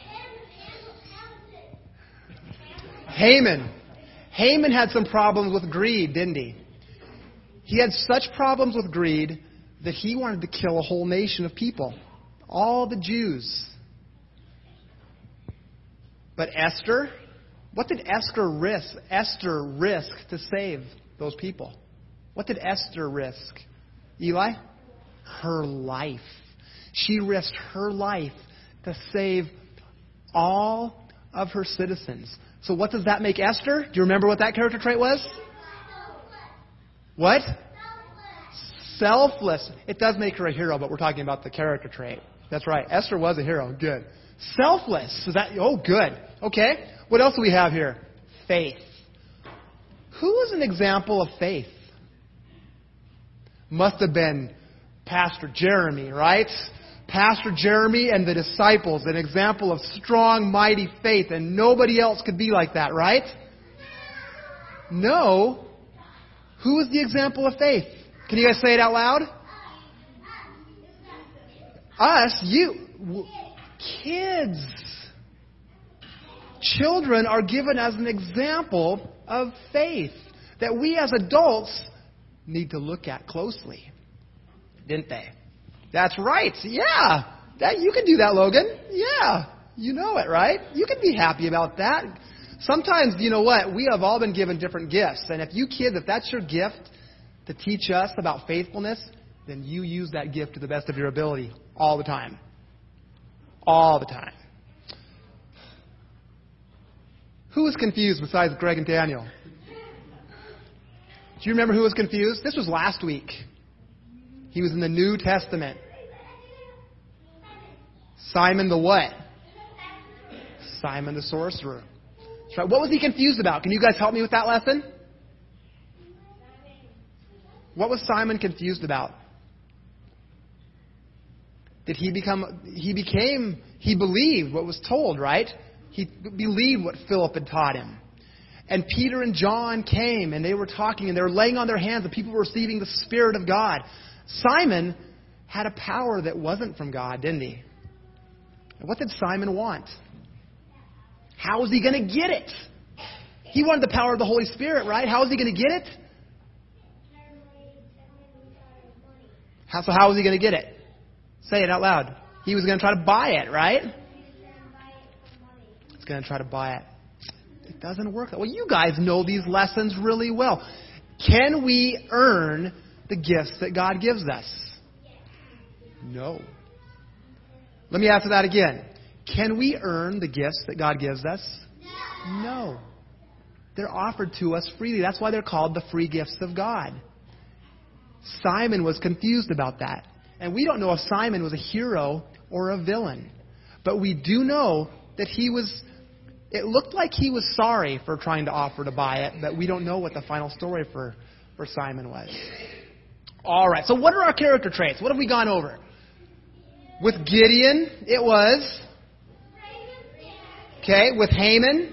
Haman. Haman had some problems with greed, didn't he? He had such problems with greed that he wanted to kill a whole nation of people. All the Jews. But Esther, what did Esther risk? Esther risk to save those people? What did Esther risk? Eli? Her life. She risked her life to save all of her citizens. So what does that make Esther? Do you remember what that character trait was? What? Selfless. It does make her a hero, but we're talking about the character trait. That's right. Esther was a hero. Good. Selfless. Is that? Oh, good. Okay. What else do we have here? Faith. Who is an example of faith? Must have been Pastor Jeremy, right? Pastor Jeremy and the disciples, an example of strong, mighty faith, and nobody else could be like that, right? No. Who is the example of faith? Can you guys say it out loud? Us, you, kids. Children are given as an example of faith that we as adults need to look at closely. Didn't they? That's right. Yeah. That you can do that, Logan. Yeah. You know it, right? You can be happy about that. Sometimes, you know what? We have all been given different gifts. And if you kids, if that's your gift to teach us about faithfulness, then you use that gift to the best of your ability all the time. All the time. Who was confused besides Greg and Daniel? Do you remember who was confused? This was last week. He was in the New Testament. Simon the what? Simon the sorcerer. That's right. What was he confused about? Can you guys help me with that lesson? What was Simon confused about? Did he become, he became, he believed what was told, right? He believed what Philip had taught him. And Peter and John came and they were talking and they were laying on their hands and people were receiving the Spirit of God. Simon had a power that wasn't from God, didn't he? And what did Simon want? How was he going to get it? He wanted the power of the Holy Spirit, right? How was he going to get it? How, so how was he going to get it? Say it out loud. He was going to try to buy it, right? He's going to try to buy it. It doesn't work. Well, you guys know these lessons really well. Can we earn the gifts that God gives us? No. Let me answer that again. Can we earn the gifts that God gives us? No. They're offered to us freely. That's why they're called the free gifts of God. Simon was confused about that. And we don't know if Simon was a hero or a villain. But we do know that he was, it looked like he was sorry for trying to offer to buy it, but we don't know what the final story for, for Simon was. All right. So what are our character traits? What have we gone over? With Gideon, it was... Okay, with Haman,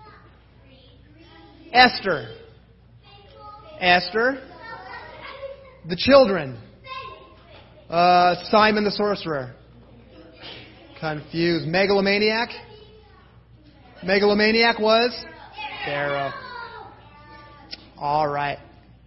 Esther. Esther. The children. Uh, Simon the sorcerer. Confused. Megalomaniac. Megalomaniac was Pharaoh. All right.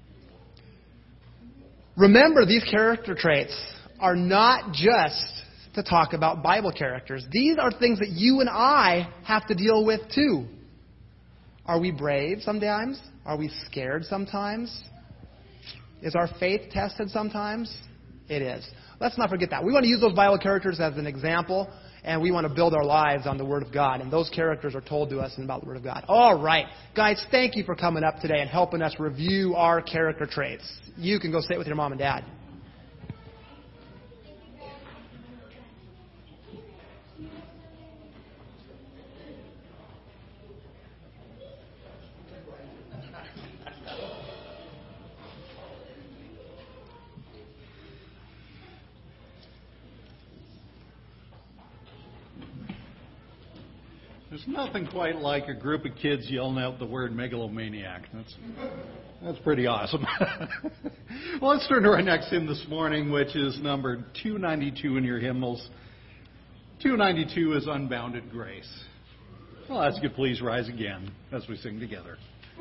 Remember, these character traits are not just to talk about Bible characters. These are things that you and I have to deal with too. Are we brave sometimes? Are we scared sometimes? Is our faith tested sometimes? It is. Let's not forget that. We want to use those Bible characters as an example, and we want to build our lives on the Word of God. And those characters are told to us about the Word of God. All right. Guys, thank you for coming up today and helping us review our character traits. You can go sit with your mom and dad. There's nothing quite like a group of kids yelling out the word megalomaniac. That's that's pretty awesome. Well, let's turn to our next hymn this morning, which is number two ninety-two in your hymnals. two ninety-two is Unbounded Grace. Well, ask you please rise again as we sing together.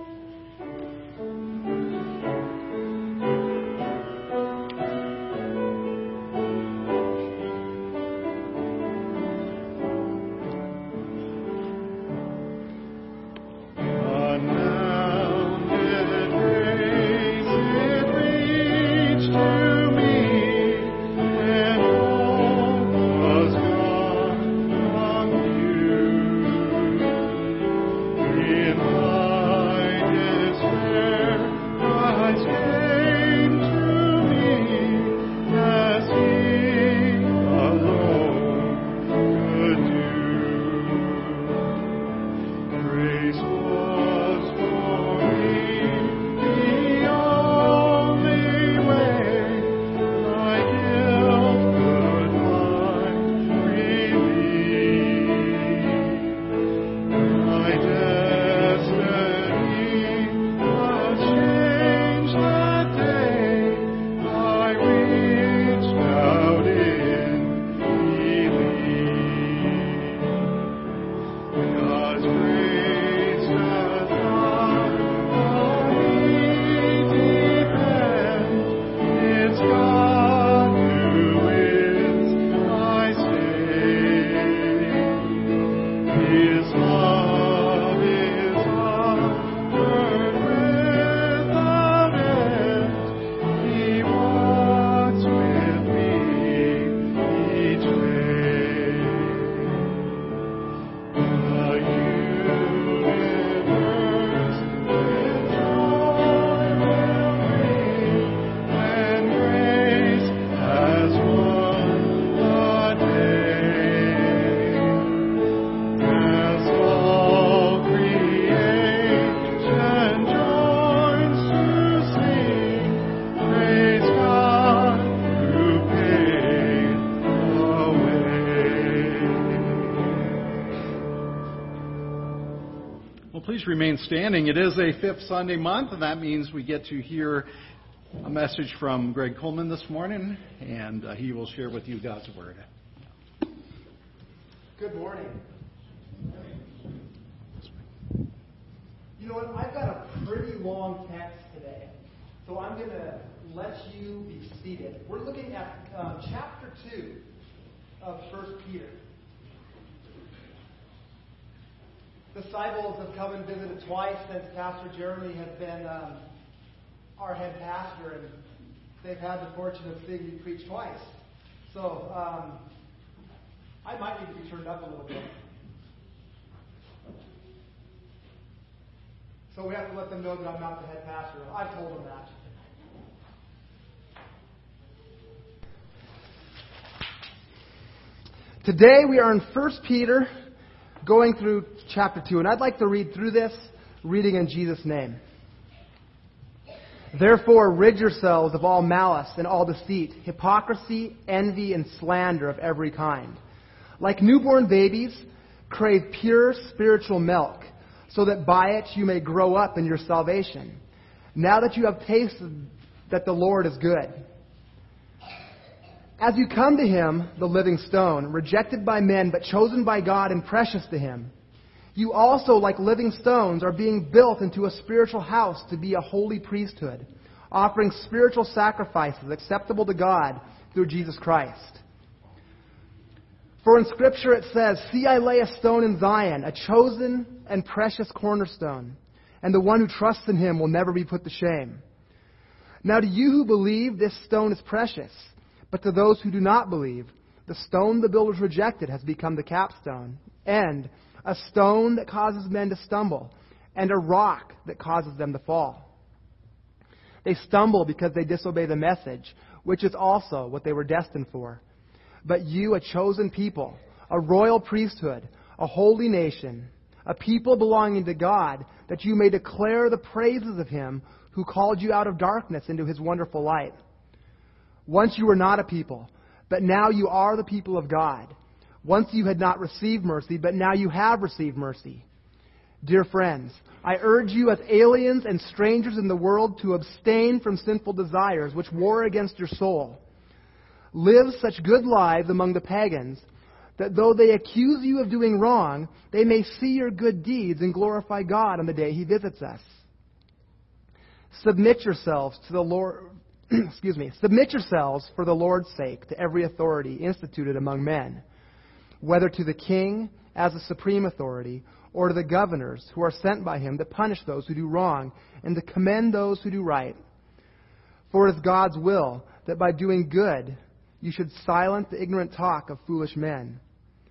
Please remain standing. It is a fifth Sunday month, and that means we get to hear a message from Greg Coleman this morning, and uh, he will share with you God's Word. Good morning. You know what? I've got a pretty long text today, so I'm going to let you be seated. We're looking at um, chapter two of First Peter. Disciples have come and visited twice since Pastor Jeremy has been um, our head pastor, and they've had the fortune of seeing me preach twice. So um, I might need to be turned up a little bit. So we have to let them know that I'm not the head pastor. I told them that. Today we are in First Peter, going through chapter two, and I'd like to read through this, reading in Jesus' name. Therefore, rid yourselves of all malice and all deceit, hypocrisy, envy, and slander of every kind. Like newborn babies, crave pure spiritual milk, so that by it you may grow up in your salvation, now that you have tasted that the Lord is good. As you come to Him, the living stone, rejected by men but chosen by God and precious to Him, you also, like living stones, are being built into a spiritual house to be a holy priesthood, offering spiritual sacrifices acceptable to God through Jesus Christ. For in Scripture it says, "See, I lay a stone in Zion, a chosen and precious cornerstone, and the one who trusts in Him will never be put to shame." Now to you who believe, this stone is precious, but to those who do not believe, the stone the builders rejected has become the capstone, and a stone that causes men to stumble, and a rock that causes them to fall. They stumble because they disobey the message, which is also what they were destined for. But you, a chosen people, a royal priesthood, a holy nation, a people belonging to God, that you may declare the praises of Him who called you out of darkness into His wonderful light. Once you were not a people, but now you are the people of God. Once you had not received mercy, but now you have received mercy. Dear friends, I urge you as aliens and strangers in the world to abstain from sinful desires which war against your soul. Live such good lives among the pagans, that though they accuse you of doing wrong, they may see your good deeds and glorify God on the day He visits us. Submit yourselves to the Lord, excuse me, submit yourselves for the Lord's sake to every authority instituted among men, whether to the king as a supreme authority, or to the governors who are sent by him to punish those who do wrong and to commend those who do right. For it is God's will that by doing good you should silence the ignorant talk of foolish men.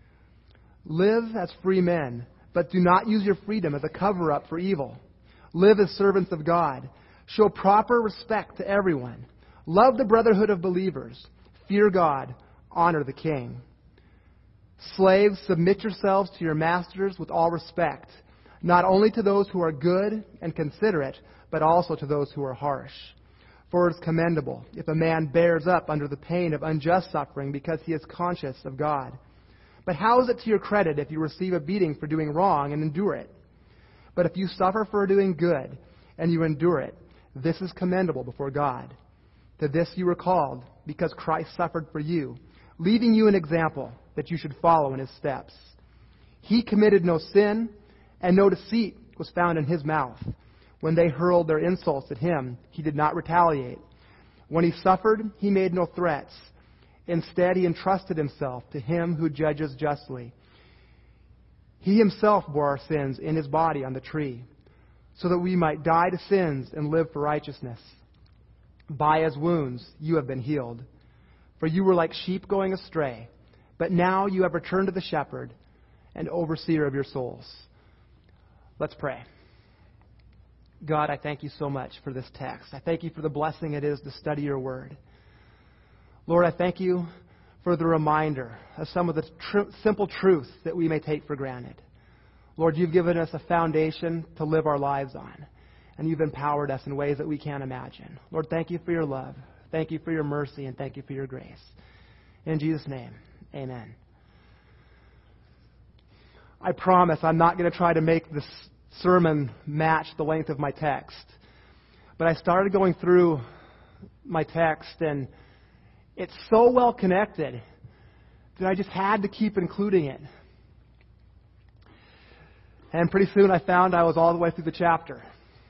Live as free men, but do not use your freedom as a cover-up for evil. Live as servants of God. Show proper respect to everyone. Love the brotherhood of believers. Fear God. Honor the king. Slaves, submit yourselves to your masters with all respect, not only to those who are good and considerate, but also to those who are harsh. For it is commendable if a man bears up under the pain of unjust suffering because he is conscious of God. But how is it to your credit if you receive a beating for doing wrong and endure it? But if you suffer for doing good and you endure it, this is commendable before God. To this you were called, because Christ suffered for you, leaving you an example that you should follow in His steps. He committed no sin, and no deceit was found in His mouth. When they hurled their insults at Him, He did not retaliate. When He suffered, He made no threats. Instead, He entrusted Himself to Him who judges justly. He Himself bore our sins in His body on the tree, so that we might die to sins and live for righteousness. By His wounds you have been healed. For you were like sheep going astray, but now you have returned to the shepherd and overseer of your souls. Let's pray. God, I thank you so much for this text. I thank you for the blessing it is to study your word. Lord, I thank you for the reminder of some of the tr- simple truths that we may take for granted. Lord, you've given us a foundation to live our lives on, and you've empowered us in ways that we can't imagine. Lord, thank you for your love. Thank you for your mercy, and thank you for your grace. In Jesus' name, amen. I promise I'm not going to try to make this sermon match the length of my text. But I started going through my text, and it's so well connected that I just had to keep including it. And pretty soon I found I was all the way through the chapter.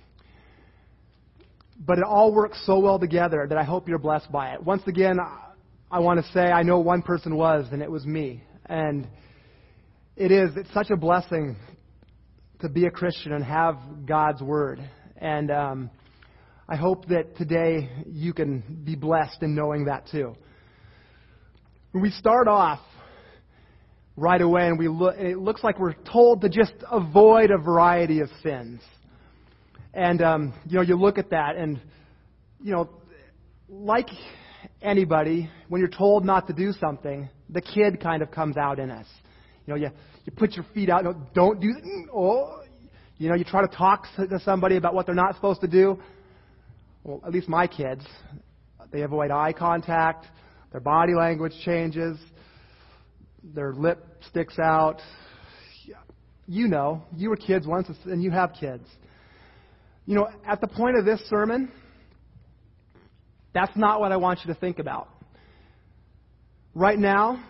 But it all works so well together that I hope you're blessed by it. Once again, I want to say I know one person was, and it was me. And it is, it's such a blessing to be a Christian and have God's Word. And um, I hope that today you can be blessed in knowing that too. When we start off right away, and we look, it looks like we're told to just avoid a variety of sins. And, um, you know, you look at that and, you know, like anybody, when you're told not to do something, the kid kind of comes out in us. You know, you, you put your feet out, no, don't do, oh, you know, you try to talk to somebody about what they're not supposed to do. well, at least my kids, they avoid eye contact, their body language changes, their lip sticks out. You know, you were kids once and you have kids. You know, at the point of this sermon, that's not what I want you to think about. Right now,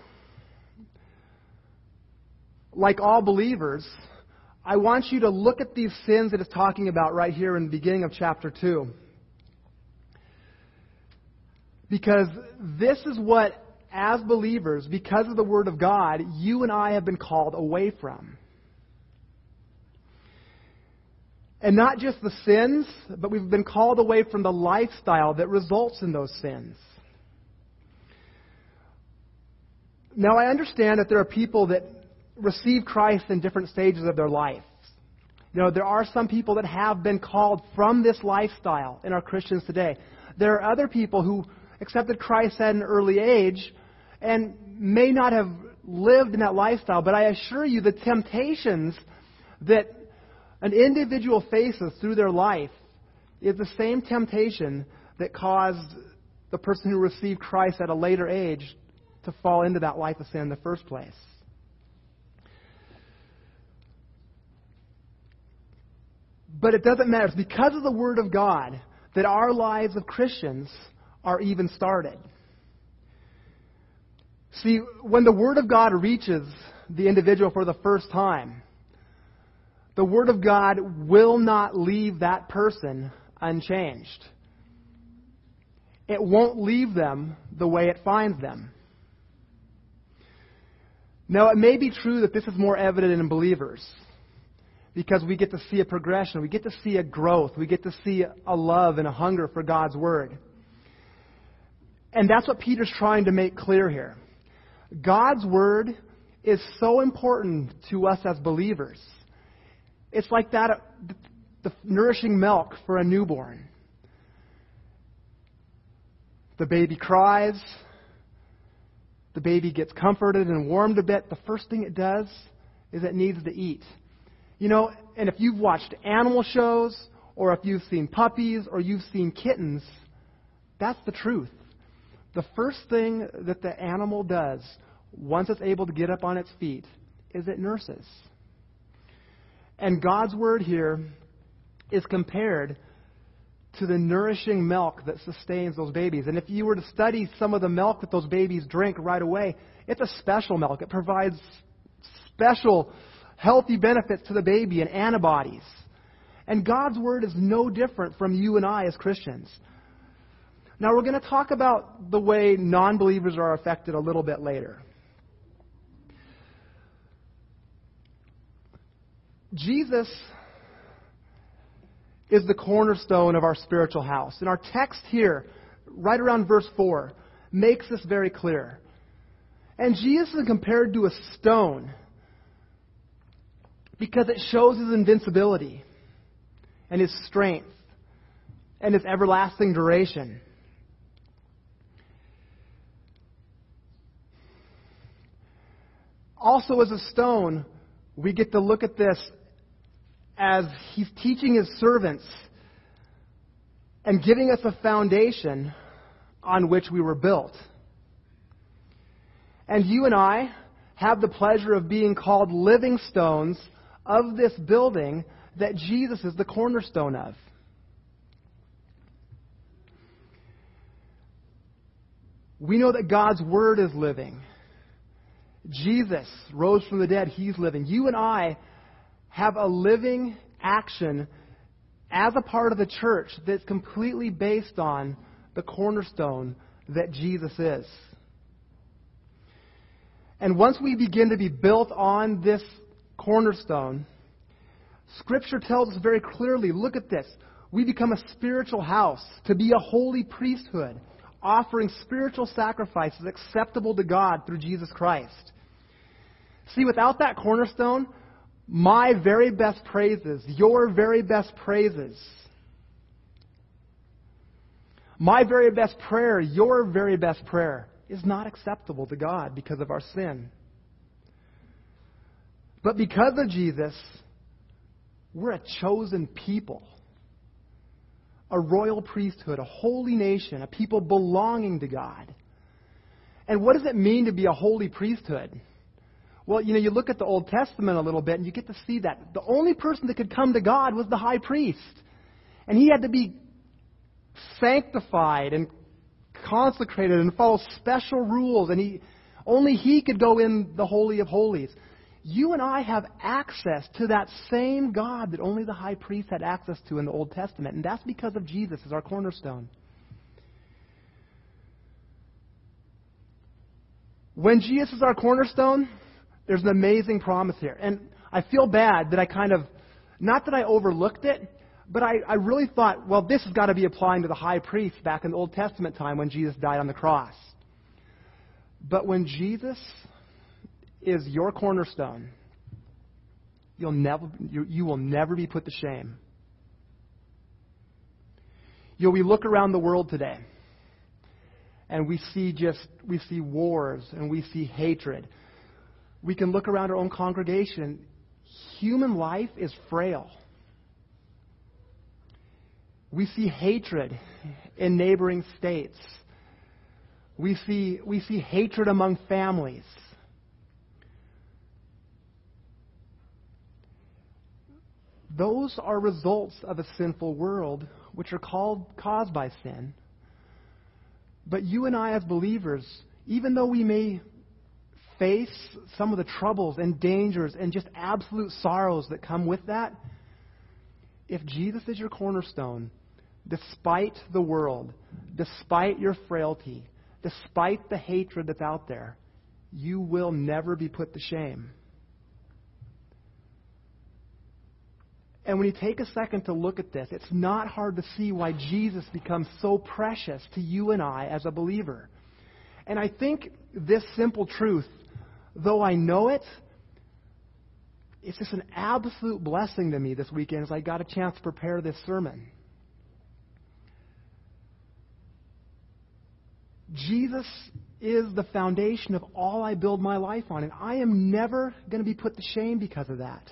like all believers, I want you to look at these sins that it's talking about right here in the beginning of chapter two. Because this is what, as believers, because of the Word of God, you and I have been called away from. And not just the sins, but we've been called away from the lifestyle that results in those sins. Now, I understand that there are people that receive Christ in different stages of their life. You know, there are some people that have been called from this lifestyle in our Christians today. There are other people who accepted Christ at an early age and may not have lived in that lifestyle, but I assure you the temptations that an individual faces through their life is the same temptation that caused the person who received Christ at a later age to fall into that life of sin in the first place. But it doesn't matter. It's because of the Word of God that our lives of Christians are even started. See, when the Word of God reaches the individual for the first time, the Word of God will not leave that person unchanged. It won't leave them the way it finds them. Now, it may be true that this is more evident in believers because we get to see a progression, we get to see a growth, we get to see a love and a hunger for God's Word. And that's what Peter's trying to make clear here. God's Word is so important to us as believers. It's like that, the nourishing milk for a newborn. The baby cries. The baby gets comforted and warmed a bit. The first thing it does is it needs to eat. You know, and if you've watched animal shows, or if you've seen puppies, or you've seen kittens, that's the truth. The first thing that the animal does, once it's able to get up on its feet, is it nurses. And God's Word here is compared to the nourishing milk that sustains those babies. And if you were to study some of the milk that those babies drink right away, it's a special milk. It provides special healthy benefits to the baby and antibodies. And God's Word is no different from you and I as Christians. Now, we're going to talk about the way non-believers are affected a little bit later. Jesus is the cornerstone of our spiritual house. And our text here, right around verse four, makes this very clear. And Jesus is compared to a stone because it shows His invincibility and His strength and His everlasting duration. Also, as a stone, we get to look at this as He's teaching His servants and giving us a foundation on which we were built. And you and I have the pleasure of being called living stones of this building that Jesus is the cornerstone of. We know that God's Word is living. Jesus rose from the dead. He's living. You and I have a living action as a part of the church that's completely based on the cornerstone that Jesus is. And once we begin to be built on this cornerstone, Scripture tells us very clearly, look at this, we become a spiritual house to be a holy priesthood, offering spiritual sacrifices acceptable to God through Jesus Christ. See, without that cornerstone, my very best praises, your very best praises, my very best prayer, your very best prayer, is not acceptable to God because of our sin. But because of Jesus, we're a chosen people, a royal priesthood, a holy nation, a people belonging to God. And what does it mean to be a holy priesthood? Well, you know, you look at the Old Testament a little bit and you get to see that the only person that could come to God was the high priest. And he had to be sanctified and consecrated and follow special rules, and he only he could go in the Holy of Holies. You and I have access to that same God that only the high priest had access to in the Old Testament, and that's because of Jesus as our cornerstone. When Jesus is our cornerstone, there's an amazing promise here. And I feel bad that I kind of, not that I overlooked it, but I, I really thought, well, this has got to be applying to the high priest back in the Old Testament time when Jesus died on the cross. But when Jesus is your cornerstone, you'll never, you, you will never be put to shame. You know, we look around the world today, and we see just, we see wars, and we see hatred. We can look around our own congregation. Human life is frail. We see hatred in neighboring states. We see, we see hatred among families. Those are results of a sinful world, which are called, caused by sin. But you and I as believers, even though we may face some of the troubles and dangers and just absolute sorrows that come with that, if Jesus is your cornerstone, despite the world, despite your frailty, despite the hatred that's out there, you will never be put to shame. And when you take a second to look at this, it's not hard to see why Jesus becomes so precious to you and I as a believer. And I think this simple truth, though I know it, it's just an absolute blessing to me this weekend as I got a chance to prepare this sermon. Jesus is the foundation of all I build my life on, and I am never going to be put to shame because of that.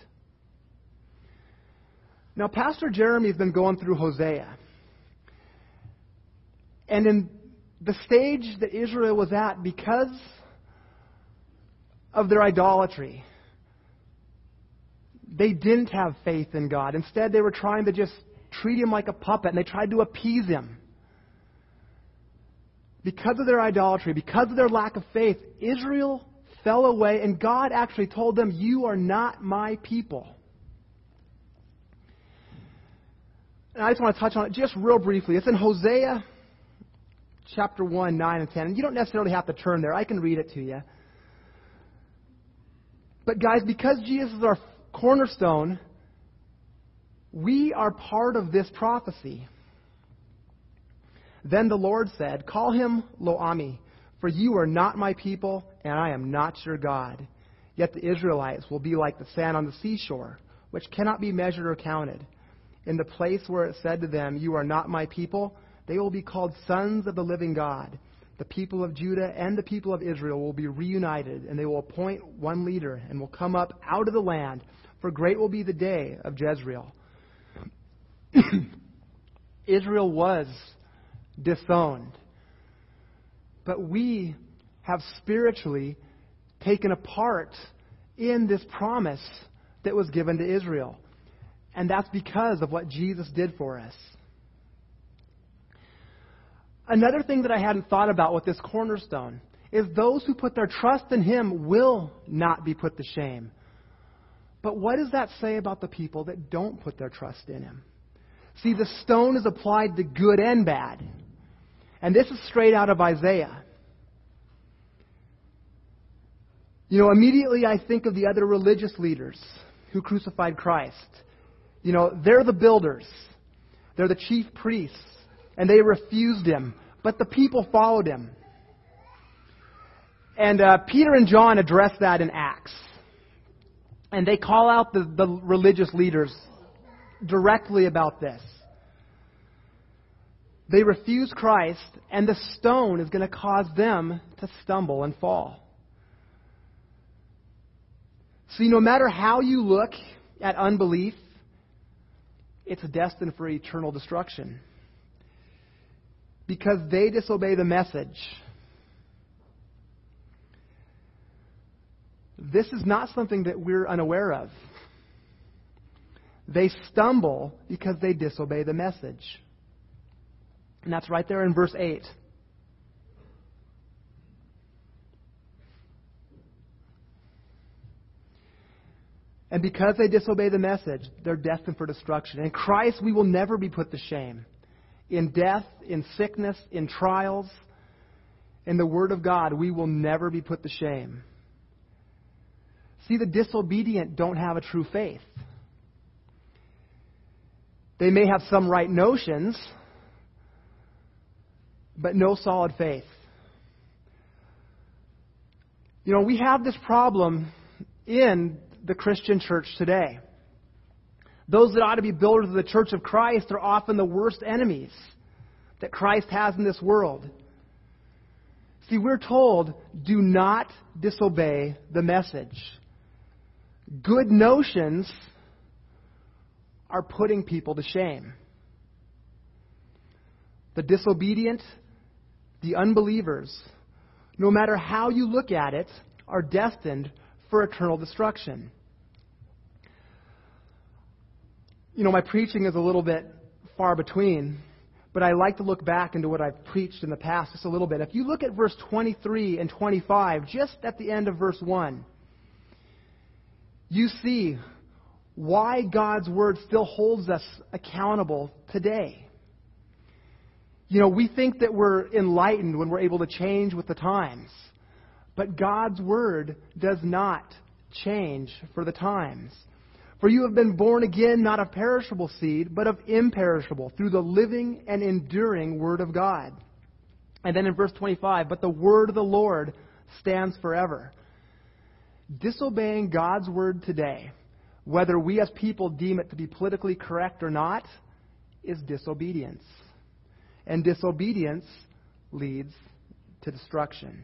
Now, Pastor Jeremy has been going through Hosea. And in the stage that Israel was at, because of their idolatry, they didn't have faith in God. Instead, they were trying to just treat Him like a puppet, and they tried to appease Him. Because of their idolatry, because of their lack of faith, Israel fell away, and God actually told them, "You are not my people." And I just want to touch on it just real briefly. It's in Hosea chapter one, nine and ten. And you don't necessarily have to turn there. I can read it to you. But guys, because Jesus is our cornerstone, we are part of this prophecy. Then the Lord said, "Call him Lo-Ami, for you are not my people, and I am not your God. Yet the Israelites will be like the sand on the seashore, which cannot be measured or counted. In the place where it said to them, 'You are not my people,' they will be called sons of the living God. The people of Judah and the people of Israel will be reunited, and they will appoint one leader and will come up out of the land, for great will be the day of Jezreel." Israel was disowned. But we have spiritually taken a part in this promise that was given to Israel. And that's because of what Jesus did for us. Another thing that I hadn't thought about with this cornerstone is those who put their trust in Him will not be put to shame. But what does that say about the people that don't put their trust in Him? See, the stone is applied to good and bad. And this is straight out of Isaiah. You know, immediately I think of the other religious leaders who crucified Christ. You know, they're the builders. They're the chief priests. And they refused Him. But the people followed Him. And uh, Peter and John address that in Acts. And they call out the, the religious leaders directly about this. They refuse Christ, and the stone is going to cause them to stumble and fall. See, no matter how you look at unbelief, it's destined for eternal destruction. because they disobey the message. This is not something that we're unaware of. They stumble because they disobey the message. And that's right there in verse eight. And because they disobey the message, they're destined for destruction. In Christ, we will never be put to shame. In death, in sickness, in trials, in the Word of God, we will never be put to shame. See, the disobedient don't have a true faith. They may have some right notions, but no solid faith. You know, we have this problem in the Christian church today. Those that ought to be builders of the church of Christ are often the worst enemies that Christ has in this world. See, we're told, do not disobey the message. Good notions are putting people to shame. The disobedient, the unbelievers, no matter how you look at it, are destined for eternal destruction. You know, my preaching is a little bit far between, but I like to look back into what I've preached in the past just a little bit. If you look at verse twenty-three and twenty-five, just at the end of verse one, you see why God's Word still holds us accountable today. You know, we think that we're enlightened when we're able to change with the times. But God's Word does not change for the times. For you have been born again, not of perishable seed, but of imperishable, through the living and enduring Word of God. And then in verse twenty-five, but the Word of the Lord stands forever. Disobeying God's Word today, whether we as people deem it to be politically correct or not, is disobedience. And disobedience leads to destruction.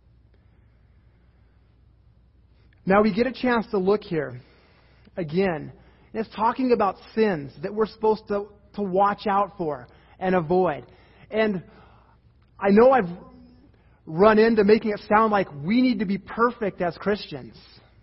Now we get a chance to look here again. And it's talking about sins that we're supposed to, to watch out for and avoid. And I know I've run into making it sound like we need to be perfect as Christians.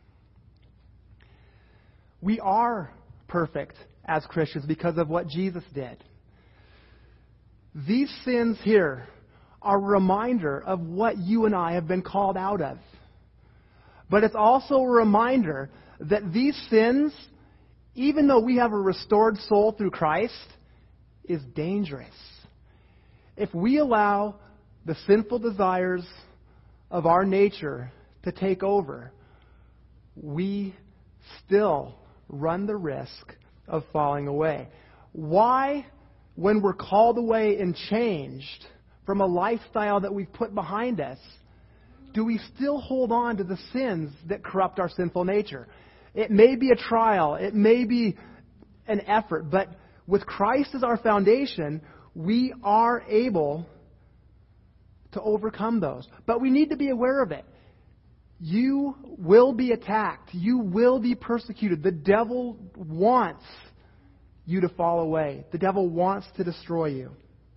We are perfect as Christians because of what Jesus did. These sins here are a reminder of what you and I have been called out of. But it's also a reminder that these sins, even though we have a restored soul through Christ, is dangerous. If we allow the sinful desires of our nature to take over, we still run the risk of falling away. Why, when we're called away and changed from a lifestyle that we've put behind us, do we still hold on to the sins that corrupt our sinful nature? It may be a trial, it may be an effort, but with Christ as our foundation, we are able to overcome those. But we need to be aware of it. You will be attacked. You will be persecuted. The devil wants you to fall away. The devil wants to destroy you.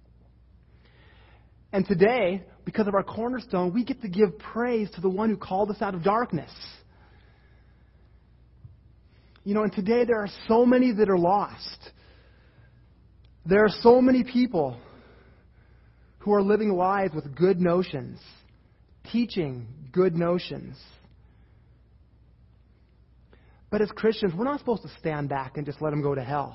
And today, because of our cornerstone, we get to give praise to the one who called us out of darkness. You know, and today there are so many that are lost. There are so many people who are living lives with good notions, teaching good notions. But as Christians, we're not supposed to stand back and just let them go to hell.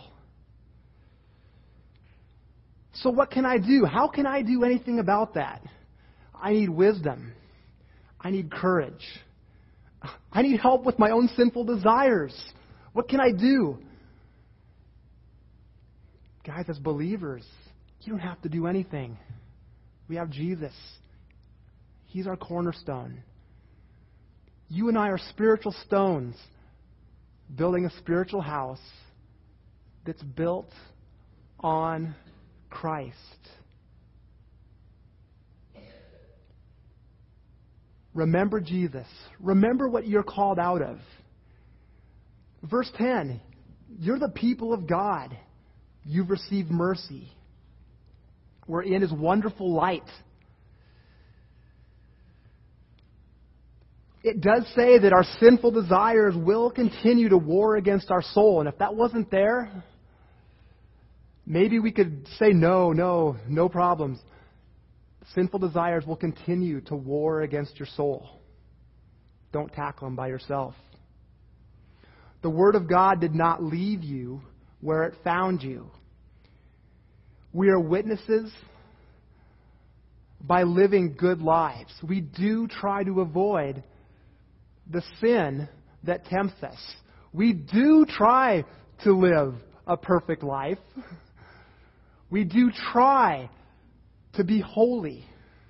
So what can I do? How can I do anything about that? I need wisdom. I need courage. I need help with my own sinful desires. What can I do? Guys, as believers, you don't have to do anything. We have Jesus. He's our cornerstone. You and I are spiritual stones building a spiritual house that's built on Christ. Remember Jesus. Remember what you're called out of. Verse ten, you're the people of God. You've received mercy. We're in His wonderful light. It does say that our sinful desires will continue to war against our soul. And if that wasn't there, maybe we could say no, no, no problems. Sinful desires will continue to war against your soul. Don't tackle them by yourself. The Word of God did not leave you where it found you. We are witnesses by living good lives. We do try to avoid the sin that tempts us. We do try to live a perfect life. We do try to be holy.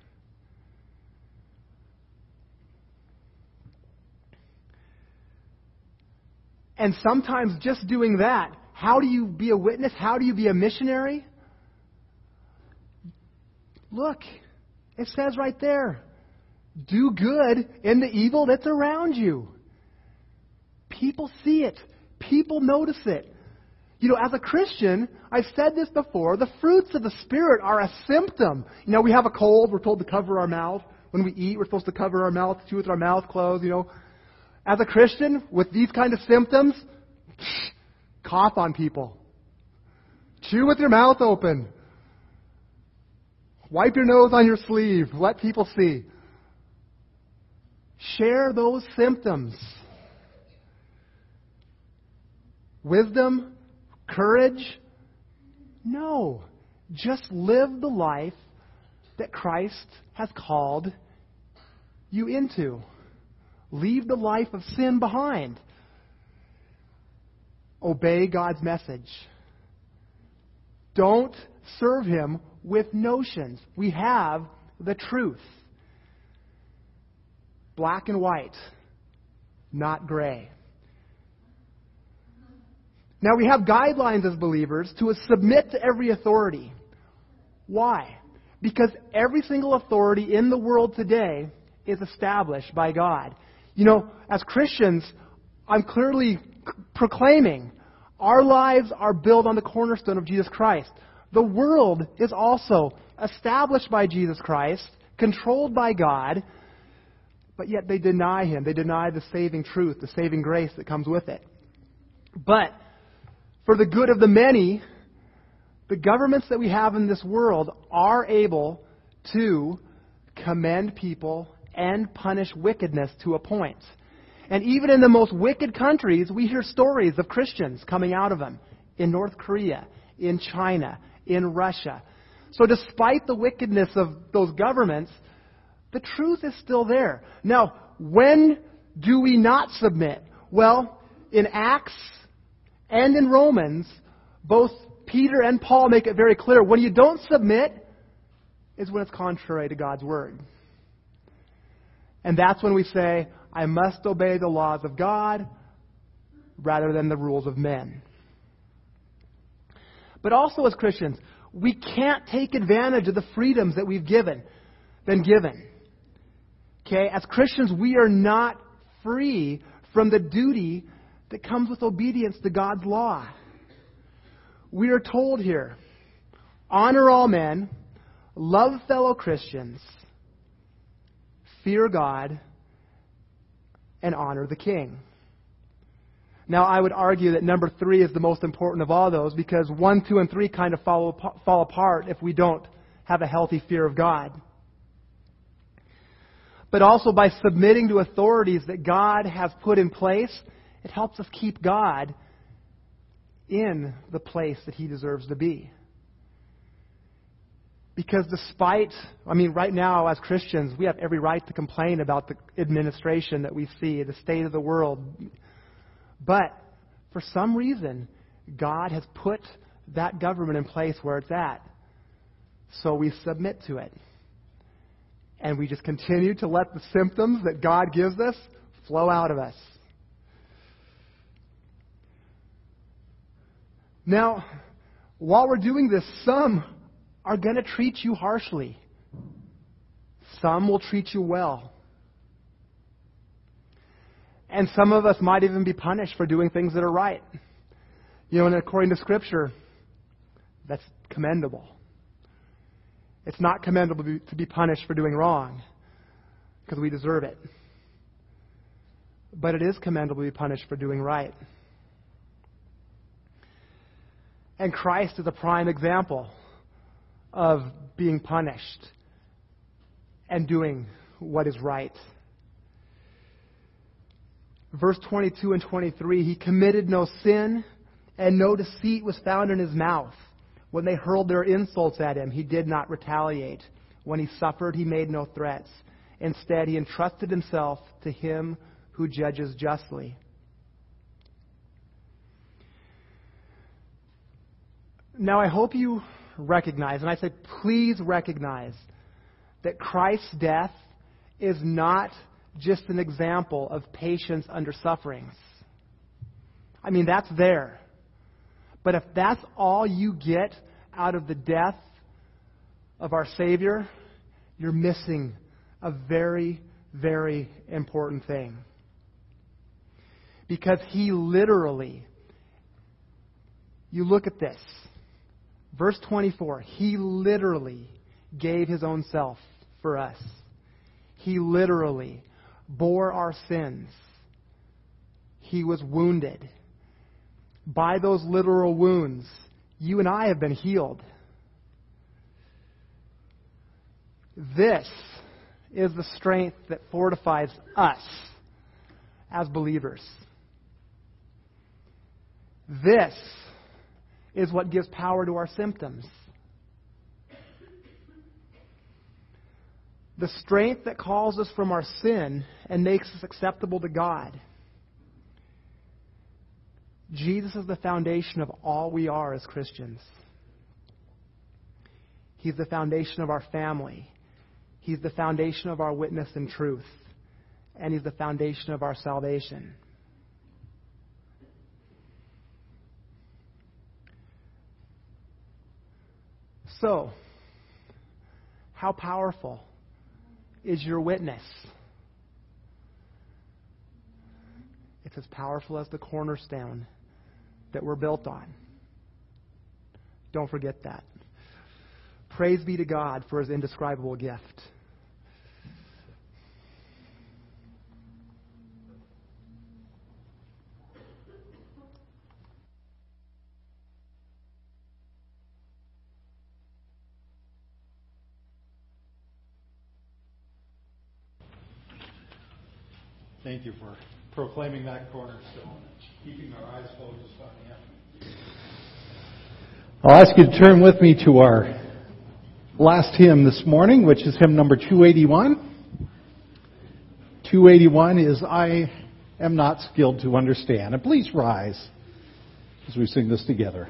And sometimes just doing that, how do you be a witness? How do you be a missionary? Look, it says right there, do good in the evil that's around you. People see it. People notice it. You know, as a Christian, I've said this before, the fruits of the Spirit are a symptom. You know, we have a cold, we're told to cover our mouth. When we eat, we're supposed to cover our mouth, chew with our mouth closed, you know. As a Christian, with these kind of symptoms, cough on people. Chew with your mouth open. Wipe your nose on your sleeve. Let people see. Share those symptoms. Wisdom? Courage? No. Just live the life that Christ has called you into. Leave the life of sin behind. Obey God's message. Don't serve Him with notions. We have the truth. Black and white, not gray. Now we have guidelines as believers to submit to every authority. Why? Because every single authority in the world today is established by God. You know, as Christians, I'm clearly proclaiming our lives are built on the cornerstone of Jesus Christ. The world is also established by Jesus Christ, controlled by God, but yet they deny Him. They deny the saving truth, the saving grace that comes with it. But for the good of the many, the governments that we have in this world are able to commend people and punish wickedness to a point. And even in the most wicked countries, we hear stories of Christians coming out of them. In North Korea, in China, in Russia. So despite the wickedness of those governments, the truth is still there. Now, when do we not submit? Well, in Acts and in Romans, both Peter and Paul make it very clear. When you don't submit is when it's contrary to God's Word. And that's when we say, I must obey the laws of God rather than the rules of men. But also as Christians, we can't take advantage of the freedoms that we've given, been given. Okay? As Christians, we are not free from the duty that comes with obedience to God's law. We are told here, honor all men, love fellow Christians, fear God, and honor the king. Now, I would argue that number three is the most important of all those because one, two, and three kind of fall, fall apart if we don't have a healthy fear of God. But also by submitting to authorities that God has put in place, it helps us keep God in the place that He deserves to be. Because despite, I mean, right now as Christians, we have every right to complain about the administration that we see, the state of the world. But for some reason, God has put that government in place where it's at. So we submit to it. And we just continue to let the symptoms that God gives us flow out of us. Now, while we're doing this, some are going to treat you harshly. Some will treat you well. And some of us might even be punished for doing things that are right. You know, and according to Scripture, that's commendable. It's not commendable to be, to be punished for doing wrong because we deserve it. But it is commendable to be punished for doing right. And Christ is a prime example of being punished and doing what is right. Verse twenty-two and twenty-three, he committed no sin, and no deceit was found in his mouth. When they hurled their insults at him, he did not retaliate. When he suffered, he made no threats. Instead, he entrusted himself to him who judges justly. Now, I hope you recognize, and I say please recognize, that Christ's death is not just an example of patience under sufferings. I mean, that's there. But if that's all you get out of the death of our Savior, you're missing a very, very important thing. Because he literally, you look at this, verse twenty-four, he literally gave his own self for us. He literally bore our sins. He was wounded. By those literal wounds, you and I have been healed. This is the strength that fortifies us as believers. This is what gives power to our symptoms. The strength that calls us from our sin and makes us acceptable to God. Jesus is the foundation of all we are as Christians. He's the foundation of our family. He's the foundation of our witness and truth. And He's the foundation of our salvation. So, how powerful is your witness? It's as powerful as the cornerstone that we're built on. Don't forget that. Praise be to God for His indescribable gift. Thank you for proclaiming that cornerstone, keeping our eyes focused on Him. I'll ask you to turn with me to our last hymn this morning, which is hymn number two eighty-one. two eighty-one is I Am Not Skilled to Understand. And please rise as we sing this together.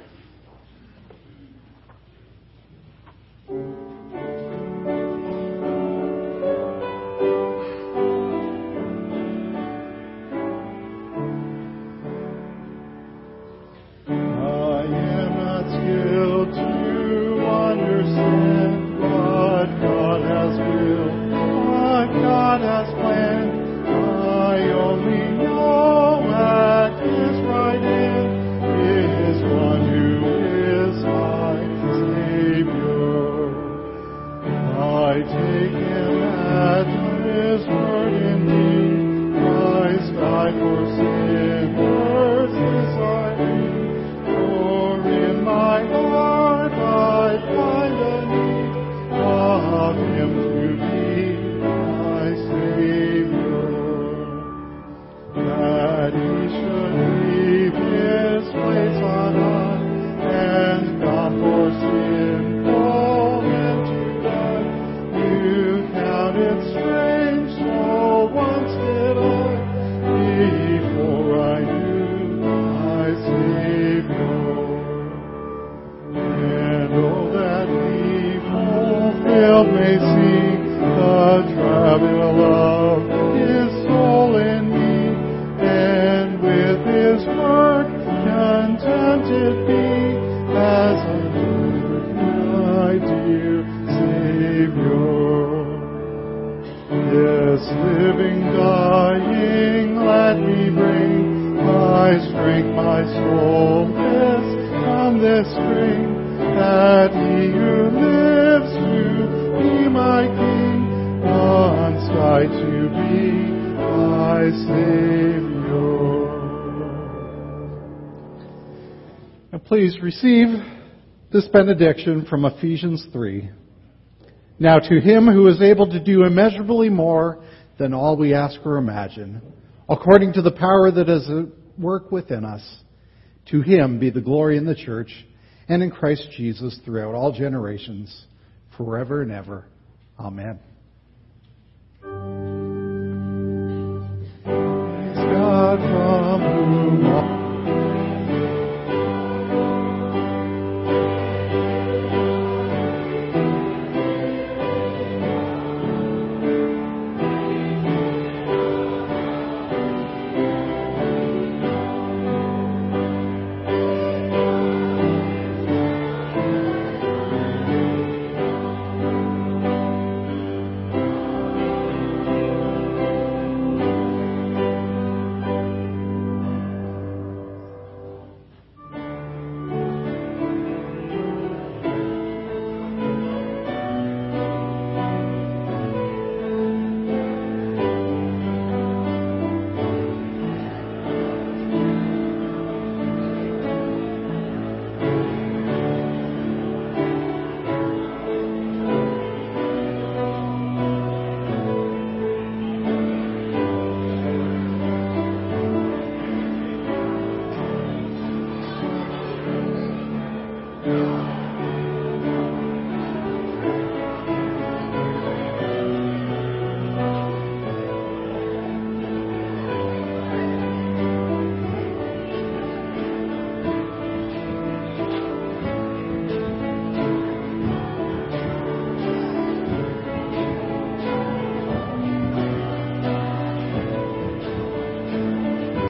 That He who lives to Please receive this benediction from Ephesians three. Now to him who is able to do immeasurably more than all we ask or imagine, according to the power that is at work within us, to him be the glory in the church and in Christ Jesus throughout all generations, forever and ever. Amen. Praise God.